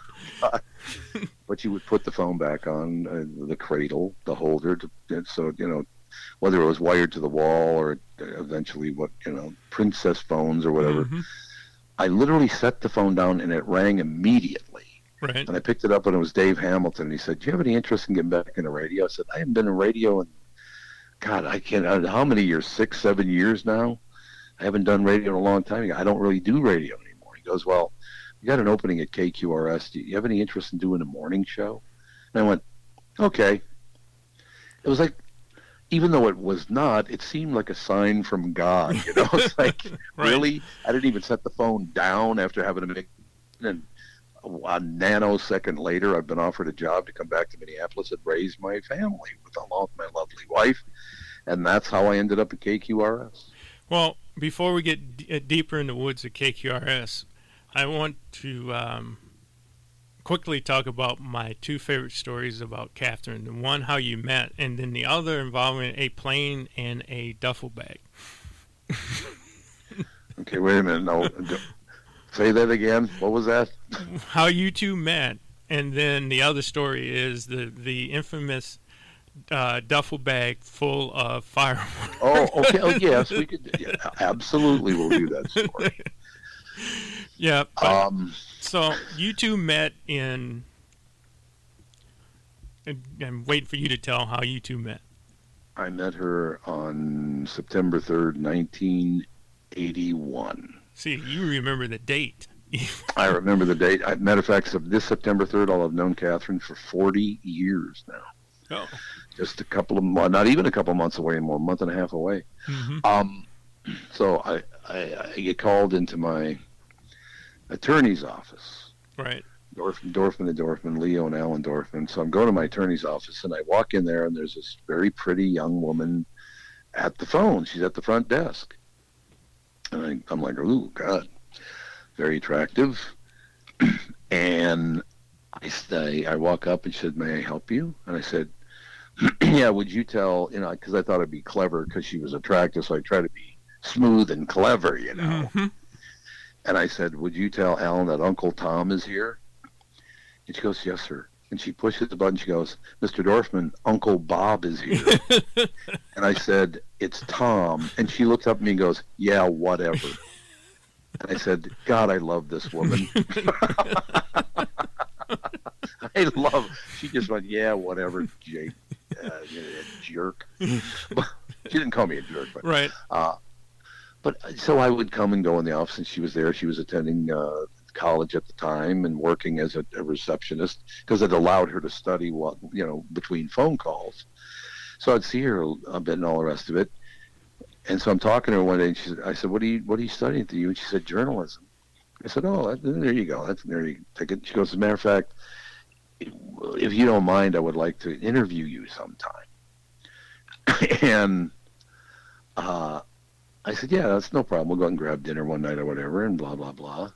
But you would put the phone back on uh, the cradle, the holder, to, so, you know, whether it was wired to the wall or eventually what, you know, princess phones or whatever. Mm-hmm. I literally set the phone down and it rang immediately. Right. And I picked it up and it was Dave Hamilton. And he said, do you have any interest in getting back into radio? I said, I haven't been in radio in, God, I can't, uh, how many years? Six, seven years now? I haven't done radio in a long time. I don't really do radio anymore. He goes, well, you got an opening at K Q R S. Do you have any interest in doing a morning show? And I went, okay. It was like, even though it was not, it seemed like a sign from God, you know? It's like, Right. really? I didn't even set the phone down after having to make, and a nanosecond later, I've been offered a job to come back to Minneapolis and raise my family with along with my lovely wife, and that's how I ended up at K Q R S. Well, before we get d- uh, deeper in the woods at K Q R S, I want to um, quickly talk about my two favorite stories about Catherine. The one, how you met, and then the other involving a plane and a duffel bag. Okay, wait a minute. No, d- say that again. What was that? How you two met, and then the other story is the, the infamous uh, duffel bag full of fireworks. Oh, okay. Oh, yes, we could. Yeah, absolutely, we'll do that story. Yeah. But, Um, so you two met in. and I'm waiting for you to tell how you two met. I met her on September third, nineteen eighty-one. See, you remember the date. I remember the date. I, matter of fact, so this September third, I'll have known Catherine for forty years now. Oh. Just a couple of months, not even a couple of months away anymore, a month and a half away. Mm-hmm. Um, so I, I, I get called into my attorney's office. Right. Dorfman, Dorfman and Dorfman, Leo and Alan Dorfman. So I'm going to my attorney's office, and I walk in there, and there's this very pretty young woman at the phone. She's at the front desk. And I, I'm like, ooh, God, very attractive. And I say, I walk up and she said, may I help you? And I said, yeah, would you tell, you know, because I thought I'd be clever because she was attractive, so I try to be smooth and clever, you know. Mm-hmm. And I said, would you tell Alan that Uncle Tom is here? And she goes, yes, sir. And she pushes the button. She goes, Mister Dorfman, Uncle Bob is here. And I said, it's Tom. And she looked up at me and goes, yeah, whatever. And I said, God, I love this woman. I love, she just went, yeah, whatever, Jake, uh, you know, jerk. But she didn't call me a jerk, but Right. Uh, but so I would come and go in the office, and she was there. She was attending uh, college at the time and working as a, a receptionist because it allowed her to study while, you know, between phone calls. So I'd see her a bit and all the rest of it. And so I'm talking to her one day, and she said, I said, what are you, what are you studying to you? And she said, journalism. I said, oh, that, there you go. That's there you take it. She goes, as a matter of fact, if you don't mind, I would like to interview you sometime. And uh, I said, yeah, that's no problem. We'll go out and grab dinner one night or whatever, and blah, blah, blah.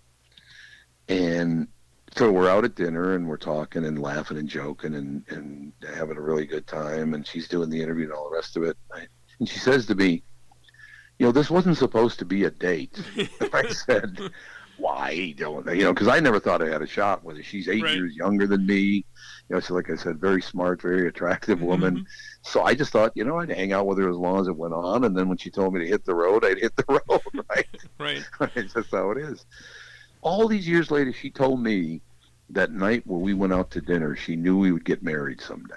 And so we're out at dinner, and we're talking and laughing and joking and, and having a really good time, and she's doing the interview and all the rest of it. I, and she says to me, you know, this wasn't supposed to be a date. I said, why don't they? You know, because I never thought I had a shot with her. She's eight Right. years younger than me. You know, so like I said, very smart, very attractive woman. Mhm. So I just thought, you know, I'd hang out with her as long as it went on. And then when she told me to hit the road, I'd hit the road, right? Right. It's just how it is. All these years later, she told me that night where we went out to dinner, she knew we would get married someday.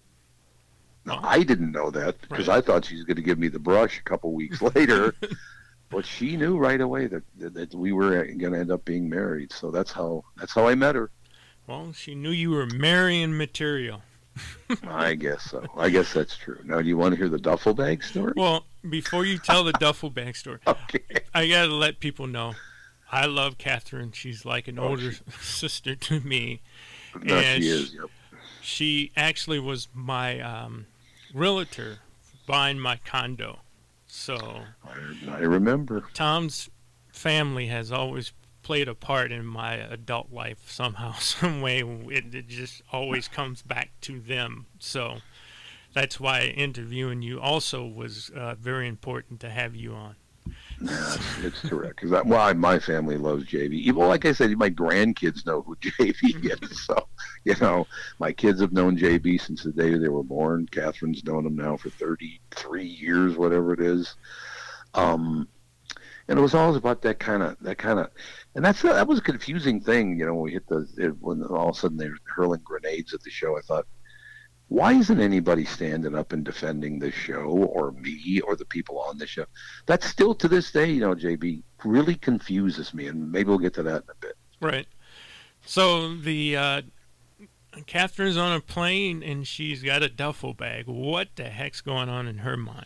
Now, Oh. I didn't know that because Right. I thought she was going to give me the brush a couple weeks later. But she knew right away that, that, that we were going to end up being married. So that's how that's how I met her. Well, she knew you were marrying material. I guess so. I guess that's true. Now, do you want to hear the duffel bag story? Well, before you tell the duffel bag story, Okay. I got to let people know I love Catherine. She's like an Oh, older sister to me. No, And she is. Yep. She actually was my um, realtor buying my condo. So I, I remember. Tom's family has always played a part in my adult life somehow, some way. It, it just always comes back to them. So that's why interviewing you also was uh, very important to have you on. Yeah, it's correct. Because well, I, my family loves J B. Well, like I said, my grandkids know who J B is. So, you know, my kids have known J B since the day they were born. Catherine's known him now for thirty-three years, whatever it is. Um, and it was always about that kind of that kind of, and that's that was a confusing thing. You know, when we hit the it, when all of a sudden they're hurling grenades at the show. I thought, why isn't anybody standing up and defending this show or me or the people on the show? That still to this day, you know, J B, really confuses me, and maybe we'll get to that in a bit. Right. So the uh, Catherine's on a plane and she's got a duffel bag. What the heck's going on in her mind?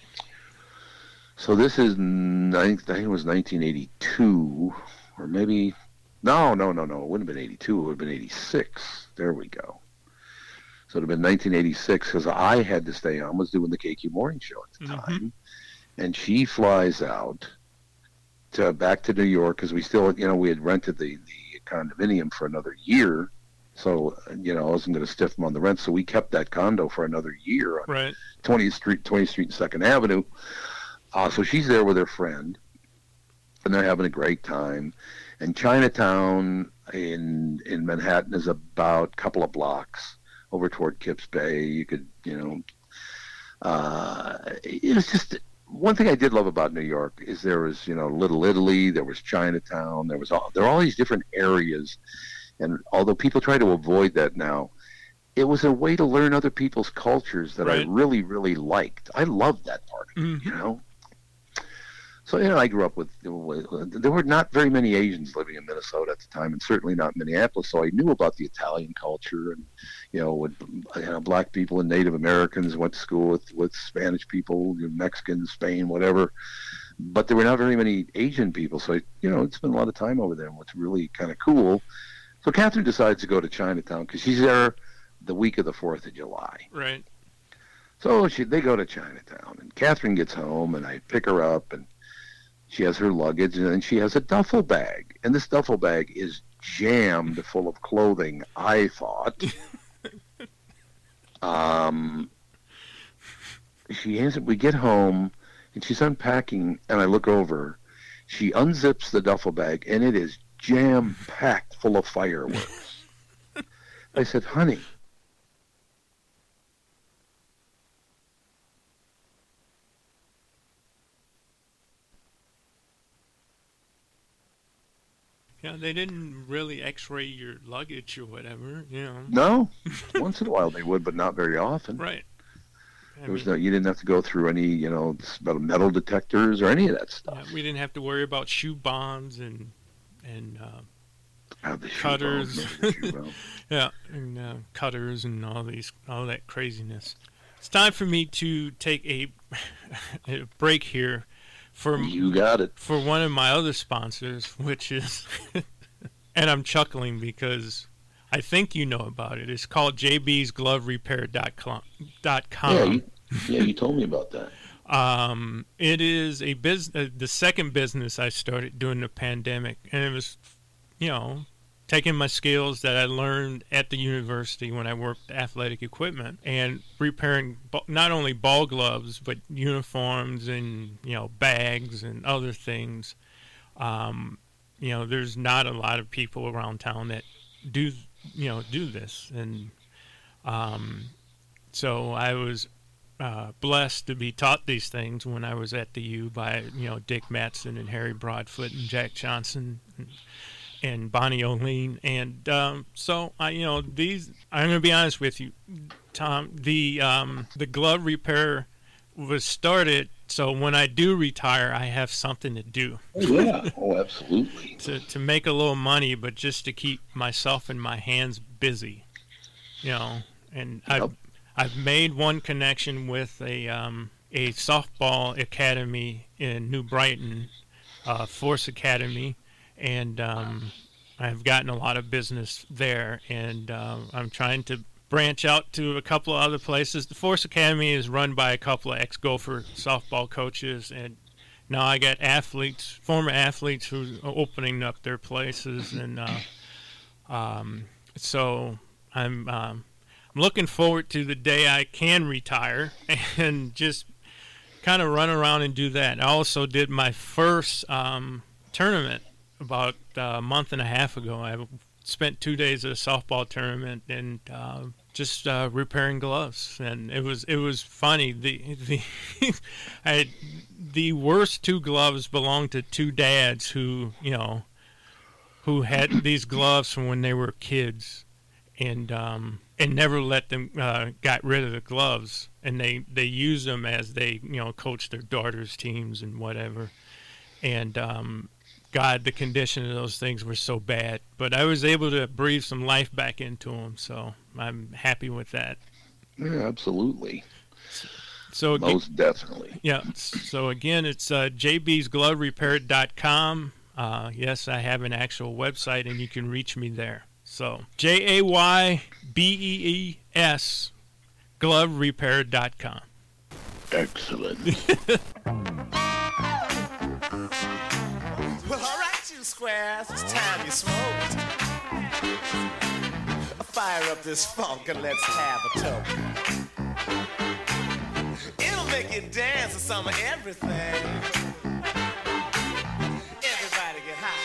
So this is, I think it was nineteen eighty-two, or maybe, no, no, no, no, it wouldn't have been eighty-two, it would have been eighty-six. There we go. So it would have been nineteen eighty-six because I had to stay on, was doing the K Q Morning Show at the Mhm. time. And she flies out to back to New York because we still, you know, we had rented the, the condominium for another year. So, you know, I wasn't going to stiff them on the rent. So we kept that condo for another year on Right. twentieth Street, twentieth Street and second Avenue. Uh, so she's there with her friend, and they're having a great time. And Chinatown in in Manhattan is about a couple of blocks over toward Kips Bay. You could, you know, uh, it was just one thing I did love about New York is there was, you know, Little Italy, there was Chinatown, there was all there are all these different areas. And although people try to avoid that now, it was a way to learn other people's cultures that I Right. really, really liked. I loved that part of it, Mhm. you know. So, you know, I grew up with, with, there were not very many Asians living in Minnesota at the time, and certainly not Minneapolis, so I knew about the Italian culture, and, you know, with, you know, black people and Native Americans, went to school with, with Spanish people, you know, Mexicans, Spain, whatever, but there were not very many Asian people, so, I, you know, it's been a lot of time over there, and what's really kind of cool. So Catherine decides to go to Chinatown, because she's there the week of the fourth of July. Right. So she, they go to Chinatown, and Catherine gets home, and I pick her up, and she has her luggage, and then she has a duffel bag. And this duffel bag is jammed full of clothing, I thought. um, she has, we get home, and she's unpacking, and I look over. She unzips the duffel bag, and it is jam-packed full of fireworks. I said, honey. Yeah, they didn't really X-ray your luggage or whatever, you know. No. Once in a while they would, but not very often. Right. I There was mean, no, you didn't have to go through any, you know, metal detectors or any of that stuff. yeah, we didn't have to worry about shoe bonds and and uh, Ah, the shoe cutters. bomb, remember the shoe bomb. yeah, and uh, cutters and all these all that craziness. It's time for me to take a, a break here for You got it. for one of my other sponsors, which is, and I'm chuckling because I think you know about it. It's called j b's glove repair dot com. Yeah, you, yeah, you told me about that. Um, it is a business, uh, the second business I started during the pandemic, and it was, you know, taking my skills that I learned at the university when I worked athletic equipment and repairing ba- not only ball gloves but uniforms and, you know, bags and other things. Um, you know, there's not a lot of people around town that do, you know, do this, and um, so I was uh, blessed to be taught these things when I was at the U by, you know, Dick Mattson and Harry Broadfoot and Jack Johnson and, and Bonnie O'Lean. And um, so, I, you know, these, I'm going to be honest with you, Tom, the um, the glove repair was started so when I do retire, I have something to do. Oh, yeah. Oh, absolutely. to, to make a little money, but just to keep myself and my hands busy, you know. And Yep. I've I've made one connection with a um, a softball academy in New Brighton, uh, Force Academy, and um, I've gotten a lot of business there. And uh, I'm trying to branch out to a couple of other places. The Force Academy is run by a couple of ex-Gopher softball coaches, and now I got athletes, former athletes, who are opening up their places, and uh, um, so I'm um, I'm looking forward to the day I can retire and just kind of run around and do that. I also did my first um, tournament about a month and a half ago. I spent two days at a softball tournament and uh, just uh, repairing gloves, and it was it was funny. The the I had, the worst two gloves belonged to two dads who you know who had these gloves from when they were kids, and um, and never let them uh, got rid of the gloves, and they they used them as they you know coached their daughters' teams and whatever, and um, God, the condition of those things were so bad, but I was able to breathe some life back into them, so I'm happy with that. Yeah, absolutely. So aga- Most definitely. yeah, so again, it's uh, j b's glove repair dot com. Uh, yes, I have an actual website, and you can reach me there. So J A Y B E E S glove repair dot com. Excellent. Well, all right, you squares, it's time you smoked. Fire up this funk and let's have a toke. It'll make you dance to some of everything. Everybody get high.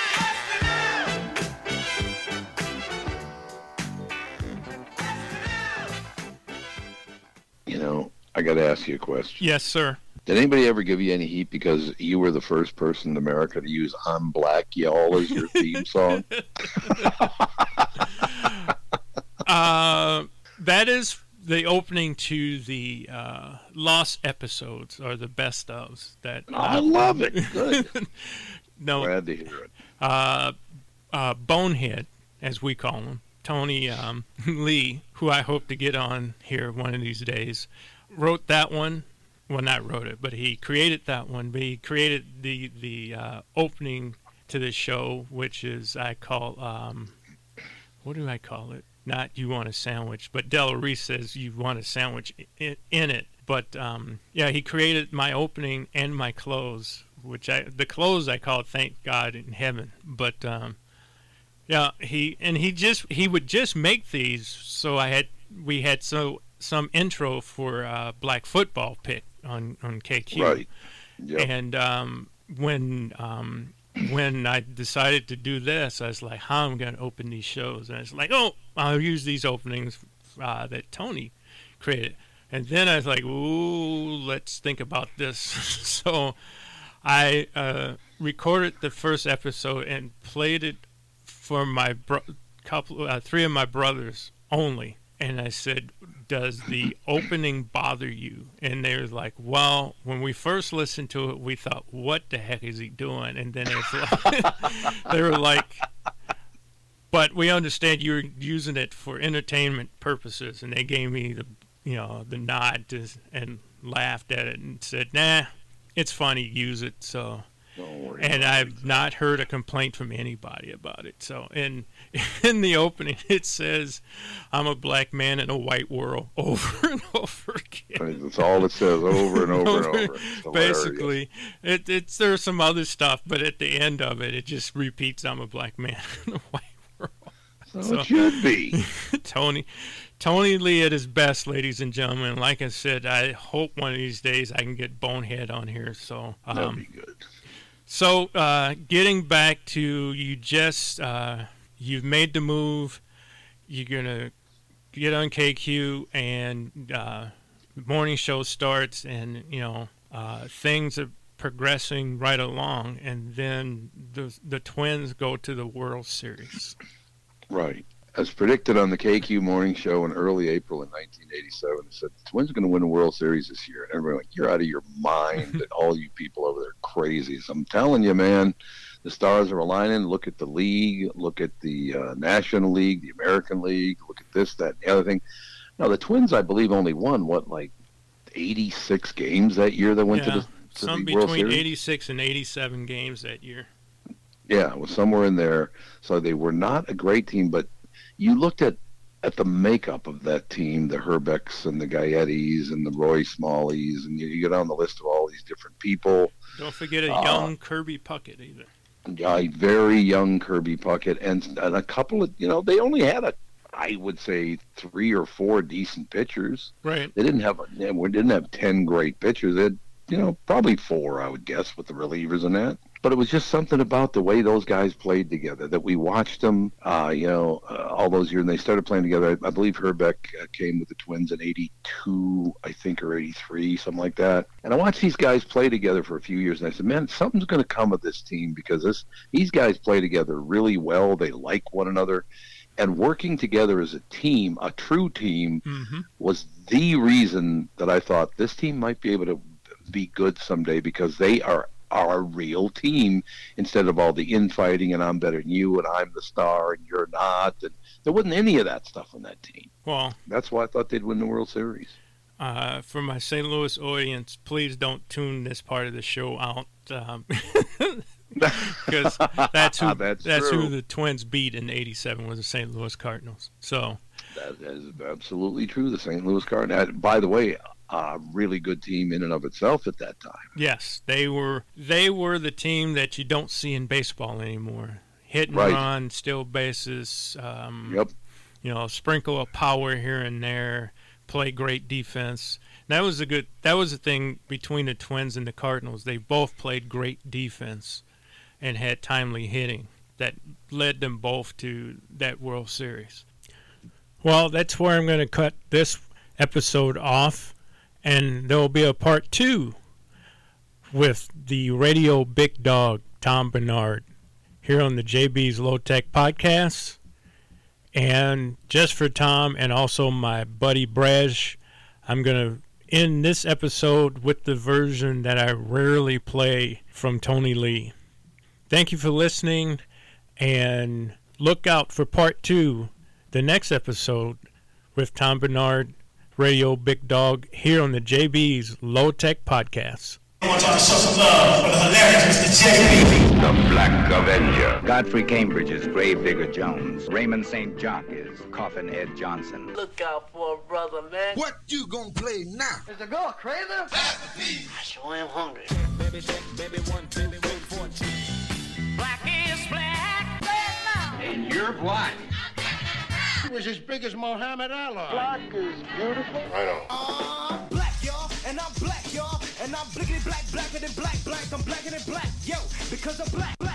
You know, I got to ask you a question. Yes, sir. Did anybody ever give you any heat because you were the first person in America to use "I'm Black, Y'all" as your theme song? Uh, that is the opening to the uh, Lost episodes, or the best ofs. That I uh, love it. Good. no, Glad to hear it. uh, uh, Bonehead, as we call him, Tony um, Lee, who I hope to get on here one of these days, wrote that one. Well, not wrote it, but he created that one. But he created the the uh, opening to the show, which is I call um, what do I call it? Not "You Want a Sandwich," but Della Reese says "You Want a Sandwich" in, in it. But um, yeah, he created my opening and my close, which I the close I call "Thank God in Heaven." But um, yeah, he and he just he would just make these, so I had we had so some intro for uh, Black Football Pick on on K Q. Right. Yep. And um, when um, when I decided to do this, I was like, how am I going to open these shows? And I was like, oh, I'll use these openings uh, that Tony created. And then I was like, ooh, let's think about this. So I uh, recorded the first episode and played it for my bro- couple, uh, three of my brothers only. And I said, does the opening bother you? And they were like, well, when we first listened to it, we thought, what the heck is he doing? And then it's like, they were like, but we understand you're using it for entertainment purposes. And they gave me the, you know, the nod to, and laughed at it and said, nah, it's funny, use it. So, Don't worry and about I've it. not heard a complaint from anybody about it. So, in in the opening, it says, "I'm a black man in a white world," over and over again. That's all it says over and over and over. It's hilarious. Basically, it, it's there's some other stuff, but at the end of it, it just repeats, "I'm a black man in a white world." So, So- it should be. Tony, Tony Lee at his best, ladies and gentlemen. Like I said, I hope one of these days I can get Bonehead on here. So, That'd um, be good. so uh, getting back to you, just uh, you've made the move. You're gonna get on K Q, and uh, the morning show starts, and you know uh, things are progressing right along, and then the the Twins go to the World Series. Right. As predicted on the K Q morning show in early April in nineteen eighty-seven, it said the Twins are going to win the World Series this year. And everybody like, you're out of your mind, and all you people over there are crazy. So I'm telling you, man, the stars are aligning. Look at the league. Look at the uh, National League, the American League. Look at this, that, and the other thing. Now, the Twins, I believe, only won, what, like eighty-six games that year that went Yeah, to the, to some the World between Series? eighty-six and eighty-seven games that year. Yeah, it was somewhere in there. So they were not a great team, but you looked at, at the makeup of that team, the Herbecks and the Gaettis and the Roy Smalleys, and you, you go down the list of all these different people. Don't forget a Uh, young Kirby Puckett either. A very young Kirby Puckett, and, and a couple of, you know, they only had a, I would say, three or four decent pitchers. Right. They didn't have, a, they didn't have ten great pitchers. They had, you know, probably four, I would guess, with the relievers and that. But it was just something about the way those guys played together that we watched them, uh, you know, uh, all those years. And they started playing together. I, I believe Herbeck uh, came with the Twins in eighty-two, I think, or eighty-three, something like that. And I watched these guys play together for a few years, and I said, man, something's going to come of this team because this these guys play together really well. They like one another. And working together as a team, a true team, Mm-hmm. was the reason that I thought this team might be able to be good someday because they are are a real team instead of all the infighting and I'm better than you and I'm the star and you're not. And there wasn't any of that stuff on that team. Well, That's why I thought they'd win the World Series. uh, for my Saint Louis audience, please don't tune this part of the show out. Um, because that's who That's that's true. who the Twins beat in eighty-seven was the Saint Louis Cardinals. So That is absolutely true. The Saint Louis Cardinals, uh, by the way, a really good team in and of itself at that time. yes, they were they were the team that you don't see in baseball anymore. Hit and Right. run, steal bases. Um, Yep. You know, sprinkle of power here and there. Play great defense. And that was a good. That was the thing between the Twins and the Cardinals. They both played great defense and had timely hitting that led them both to that World Series. Well, that's where I'm going to cut this episode off, and there will be a part two with the radio big dog, Tom Bernard, here on the J B's Low Tech Podcast. And just for Tom and also my buddy Braj, I'm going to end this episode with the version that I rarely play from Tony Lee. Thank you for listening, and look out for part two, the next episode with Tom Bernard, Radio Big Dog, here on the J B's Low Tech Podcast. I want y'all to show some love for the hilarious Mister J B. The Black Avenger. Godfrey Cambridge is Gravedigger Jones. Raymond Saint Jock is Coffin Head Johnson. Look out for a brother, man. What you gonna play now? Is the girl crazy? I sure am hungry. Black is black. And you're black. He was as big as Muhammad Ali. Black is beautiful. Right on. I'm black, y'all, and I'm black, y'all, and I'm blickety black, blacker than black, black. I'm blacker than black, yo, because I'm black, black.